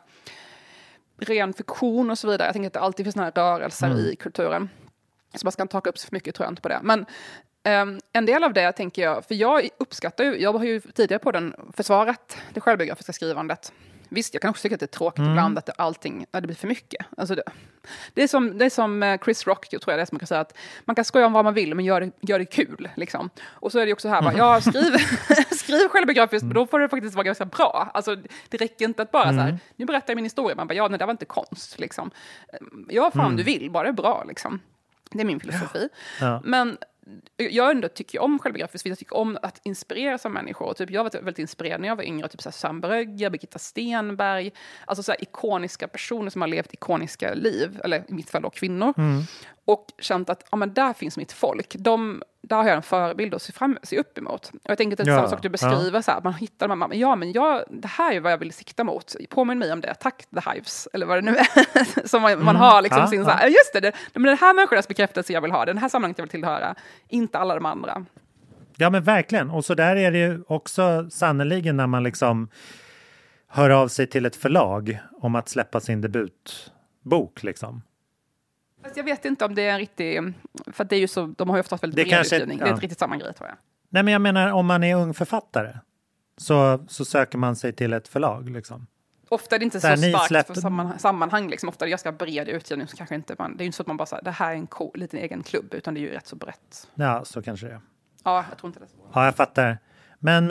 ren fiktion och så vidare. Jag tänker att det alltid finns sådana här rörelser i kulturen. Så man ska inte taka upp så för mycket, tror jag inte på det. Men en del av det tänker jag, för jag uppskattar ju, jag har ju tidigare på den försvarat det självbiografiska skrivandet. Visst, jag kan också tycka att det är tråkigt ibland att det blir för mycket. Alltså det är som Chris Rock, jag tror jag det är, som man kan säga att man kan skoja om vad man vill, men gör det kul. Liksom. Och så är det också här, skriv självbiografiskt, men då får det faktiskt vara ganska bra. Alltså, det räcker inte att bara så här, nu berättar jag min historia, man bara, det var inte konst. Liksom. Ja, fan du vill, bara det är bra. Liksom. Det är min filosofi. Ja. Men jag ändå tycker om självbiografiskt, jag tycker om att inspireras av människor. Typ, jag var väldigt inspirerad när jag var yngre, typ Sam Brögger, Birgitta Stenberg, alltså så här ikoniska personer som har levt ikoniska liv, eller i mitt fall då kvinnor. Och känt att men där finns mitt folk. Där har jag en förebild att se upp emot. Och jag tänker att det är samma sak du beskriver, så här, man hittar det här är vad jag vill sikta mot. Påminn mig om det, tack The Hives, eller vad det nu är. Som man har liksom sin så här, just det, men den här människornas bekräftelse jag vill ha, den här sammanhanget jag vill tillhöra, inte alla de andra. Ja, men verkligen. Och så där är det ju också sannoliken när man liksom hör av sig till ett förlag om att släppa sin debutbok liksom. Jag vet inte om det är en riktig, för det är ju så, de har ju oftast väldigt bred utgivning. Det är inte riktigt samma grej, tror jag. Nej, men jag menar, om man är ung författare så söker man sig till ett förlag liksom. Ofta är det inte så starkt för sammanhang liksom. Ofta är det ganska bred utgivning, så kanske inte det är ju inte så att man bara säger det här är en liten egen klubb, utan det är ju rätt så brett. Ja, så kanske det är. Ja, jag tror inte det är så. Ja, jag fattar. Men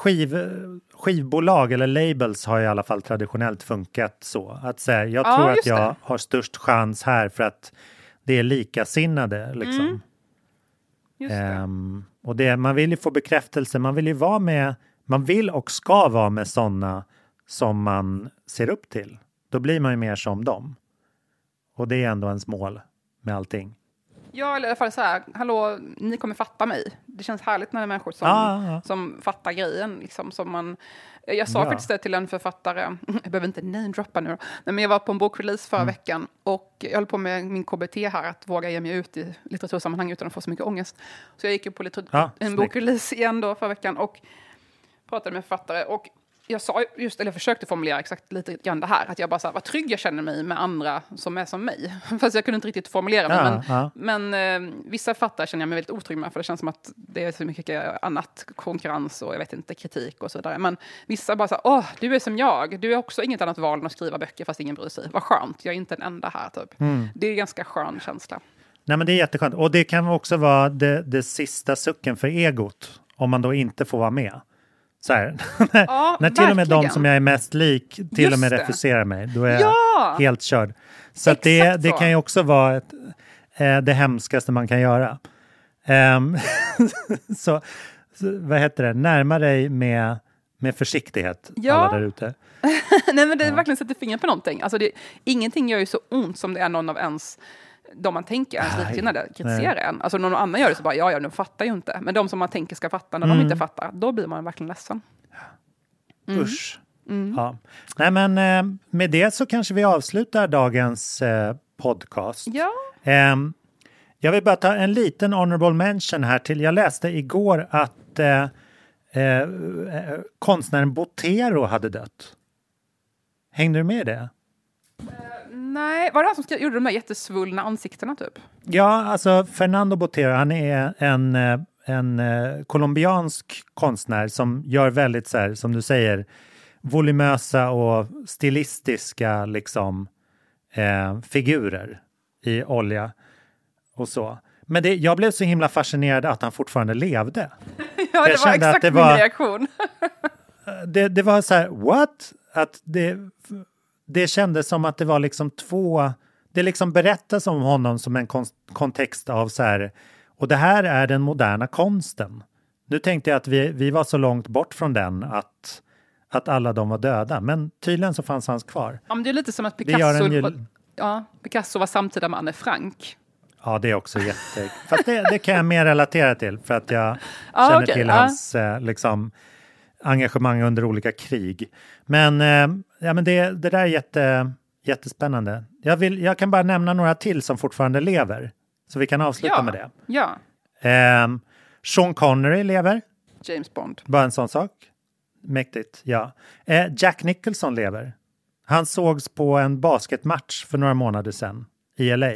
skivbolag eller labels har i alla fall traditionellt funkat så. Att säga, jag tror att jag har störst chans här för att det är likasinnade. Liksom. Och man vill ju få bekräftelse. Man vill ju vara med man vill och ska vara med sådana som man ser upp till. Då blir man ju mer som dem. Och det är ändå ens mål med allting. Ja, eller i alla fall så här, hallå, ni kommer fatta mig. Det känns härligt när det är människor som fattar grejen. Liksom, som man, jag sa faktiskt det till en författare, jag behöver inte namedroppa nu då. Nej, men jag var på en bokrelease förra veckan och jag höll på med min KBT här, att våga ge mig ut i litteratursammanhang utan att få så mycket ångest. Så jag gick ju på en bokrelease igen då förra veckan och pratade med författare och jag sa just, eller jag försökte formulera exakt lite grann det här. Att jag bara sa, vad trygg jag känner mig med andra som är som mig. Fast jag kunde inte riktigt formulera mig. Men vissa författare känner jag mig väldigt otrygg med. För det känns som att det är så mycket annat. Konkurrens och jag vet inte, kritik och så vidare. Men vissa bara så, du är som jag. Du är också inget annat val än att skriva böcker fast ingen bryr sig. Vad skönt, jag är inte en enda här typ. Det är ganska skön känsla. Nej, men det är jätteskönt. Och det kan också vara det sista sucken för egot. Om man då inte får vara med. Så här. När till och med de som jag är mest lik till och med refuserar mig, då är jag helt körd. Så att det kan ju också vara det hemskaste man kan göra. Så vad heter det? Närma dig med försiktighet, alla där ute. Nej, men det är verkligen sätter fingret på någonting. Alltså ingenting gör ju så ont som det är någon av ens de man tänker ens likasinnade kritiserar en. Alltså någon annan gör det så bara, de fattar ju inte. Men de som man tänker ska fatta, när de inte fattar, då blir man verkligen ledsen. Usch. Ja. Nej, men med det så kanske vi avslutar dagens podcast. Ja. Jag vill bara ta en liten honorable mention här till. Jag läste igår att konstnären Botero hade dött. Hängde du med det? Nej, var det han som gjorde de där jättesvullna ansiktena typ? Ja, alltså Fernando Botero, han är en colombiansk konstnär som gör väldigt så här, som du säger, volymösa och stilistiska liksom figurer i olja och så. Men jag blev så himla fascinerad att han fortfarande levde. Ja, det var exakt min reaktion. det var så här, what? Att det kändes som att det var liksom det liksom berättas om honom som en kontext av så här, och det här är den moderna konsten. Nu tänkte jag att vi var så långt bort från den att alla de var döda, men tydligen så fanns hans kvar. Ja, men det är lite som att Picasso var samtida med Anne Frank. Ja, det är också fast det kan jag mer relatera till för att jag känner till hans liksom engagemang under olika krig. Men det där är jättespännande. Jag kan bara nämna några till som fortfarande lever. Så vi kan avsluta med det. Ja. Sean Connery lever. James Bond. Bara en sån sak. Mäktigt, ja. Jack Nicholson lever. Han sågs på en basketmatch för några månader sedan i LA.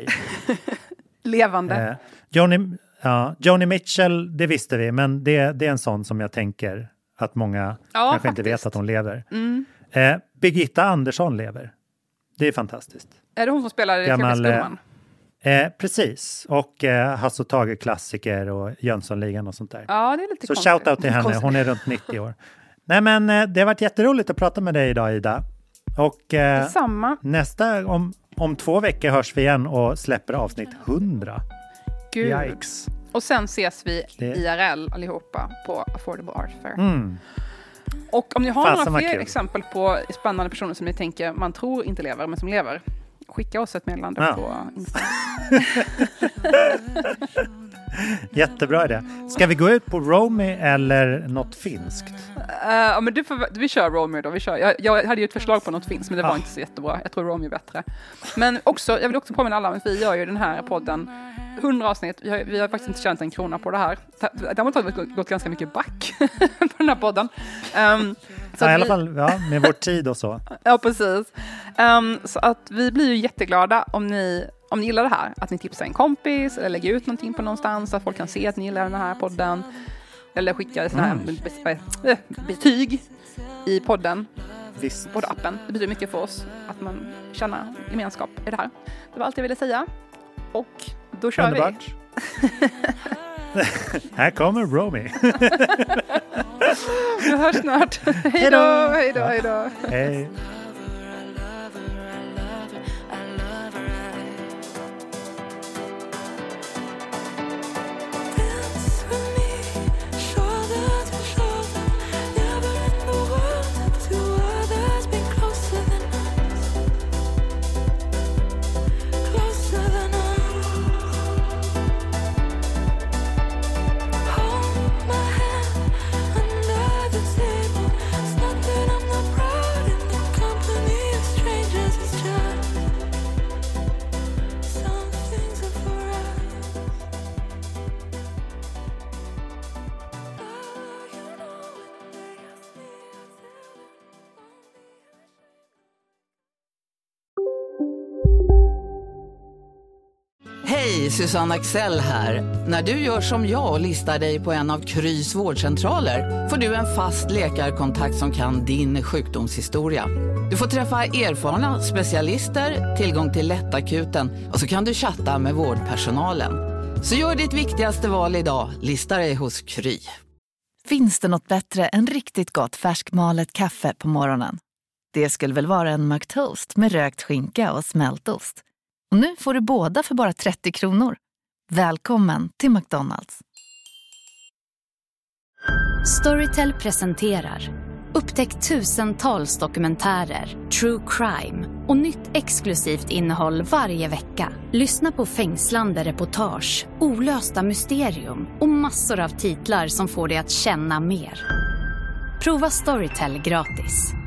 Levande. Joni Mitchell, det visste vi. Men det är en sån som jag tänker att många kanske inte vet att hon lever. Birgitta Andersson lever. Det är fantastiskt. Är det hon som spelar i Skumman? Precis. Och Hasse och Tage-klassiker och Jönssonligan och sånt där. Ja, det är lite så shoutout till henne. Hon är runt 90 år. Nej, men det har varit jätteroligt att prata med dig idag, Ida. Och nästa, om 2 veckor hörs vi igen och släpper avsnitt 100. Gud. Yikes. Och sen ses vi IRL allihopa på Affordable Art Fair. Och om ni har några fler exempel på spännande personer som ni tänker man tror inte lever men som lever, skicka oss ett meddelande på Instagram. Jättebra idé. Ska vi gå ut på Romy eller något finskt? Men vi kör Romy då. Jag hade ju ett förslag på något finskt, men det var inte så jättebra. Jag tror Romy är bättre. Men jag vill också påminna alla om att vi gör ju den här podden 100 avsnitt. Vi har faktiskt inte tjänat en krona på det här. Däremot har vi gått ganska mycket back på den här podden. Så i alla fall med vår tid och så. Ja, precis. Så att vi blir ju jätteglada om ni gillar det här. Att ni tipsar en kompis eller lägger ut någonting på någonstans så att folk kan se att ni gillar den här podden. Eller skickar såna här betyg i podden. Visst. På appen. Det betyder mycket för oss att man känner gemenskap i det här. Det var allt jag ville säga. Och då kör Underbart. Vi. Här kommer Romy. Vi hörs snart. Hej då. Hej. Shoulder to shoulder, never Hej, Susanne Axel här. När du gör som jag och listar dig på en av Krys vårdcentraler får du en fast läkarkontakt som kan din sjukdomshistoria. Du får träffa erfarna specialister, tillgång till lättakuten och så kan du chatta med vårdpersonalen. Så gör ditt viktigaste val idag, lista dig hos Kry. Finns det något bättre än riktigt gott färskmalet kaffe på morgonen? Det skulle väl vara en McToast med rökt skinka och smältost. Och nu får du båda för bara 30 kronor. Välkommen till McDonald's. Storytel presenterar. Upptäck tusentals dokumentärer, true crime och nytt exklusivt innehåll varje vecka. Lyssna på fängslande reportage, olösta mysterium och massor av titlar som får dig att känna mer. Prova Storytel gratis.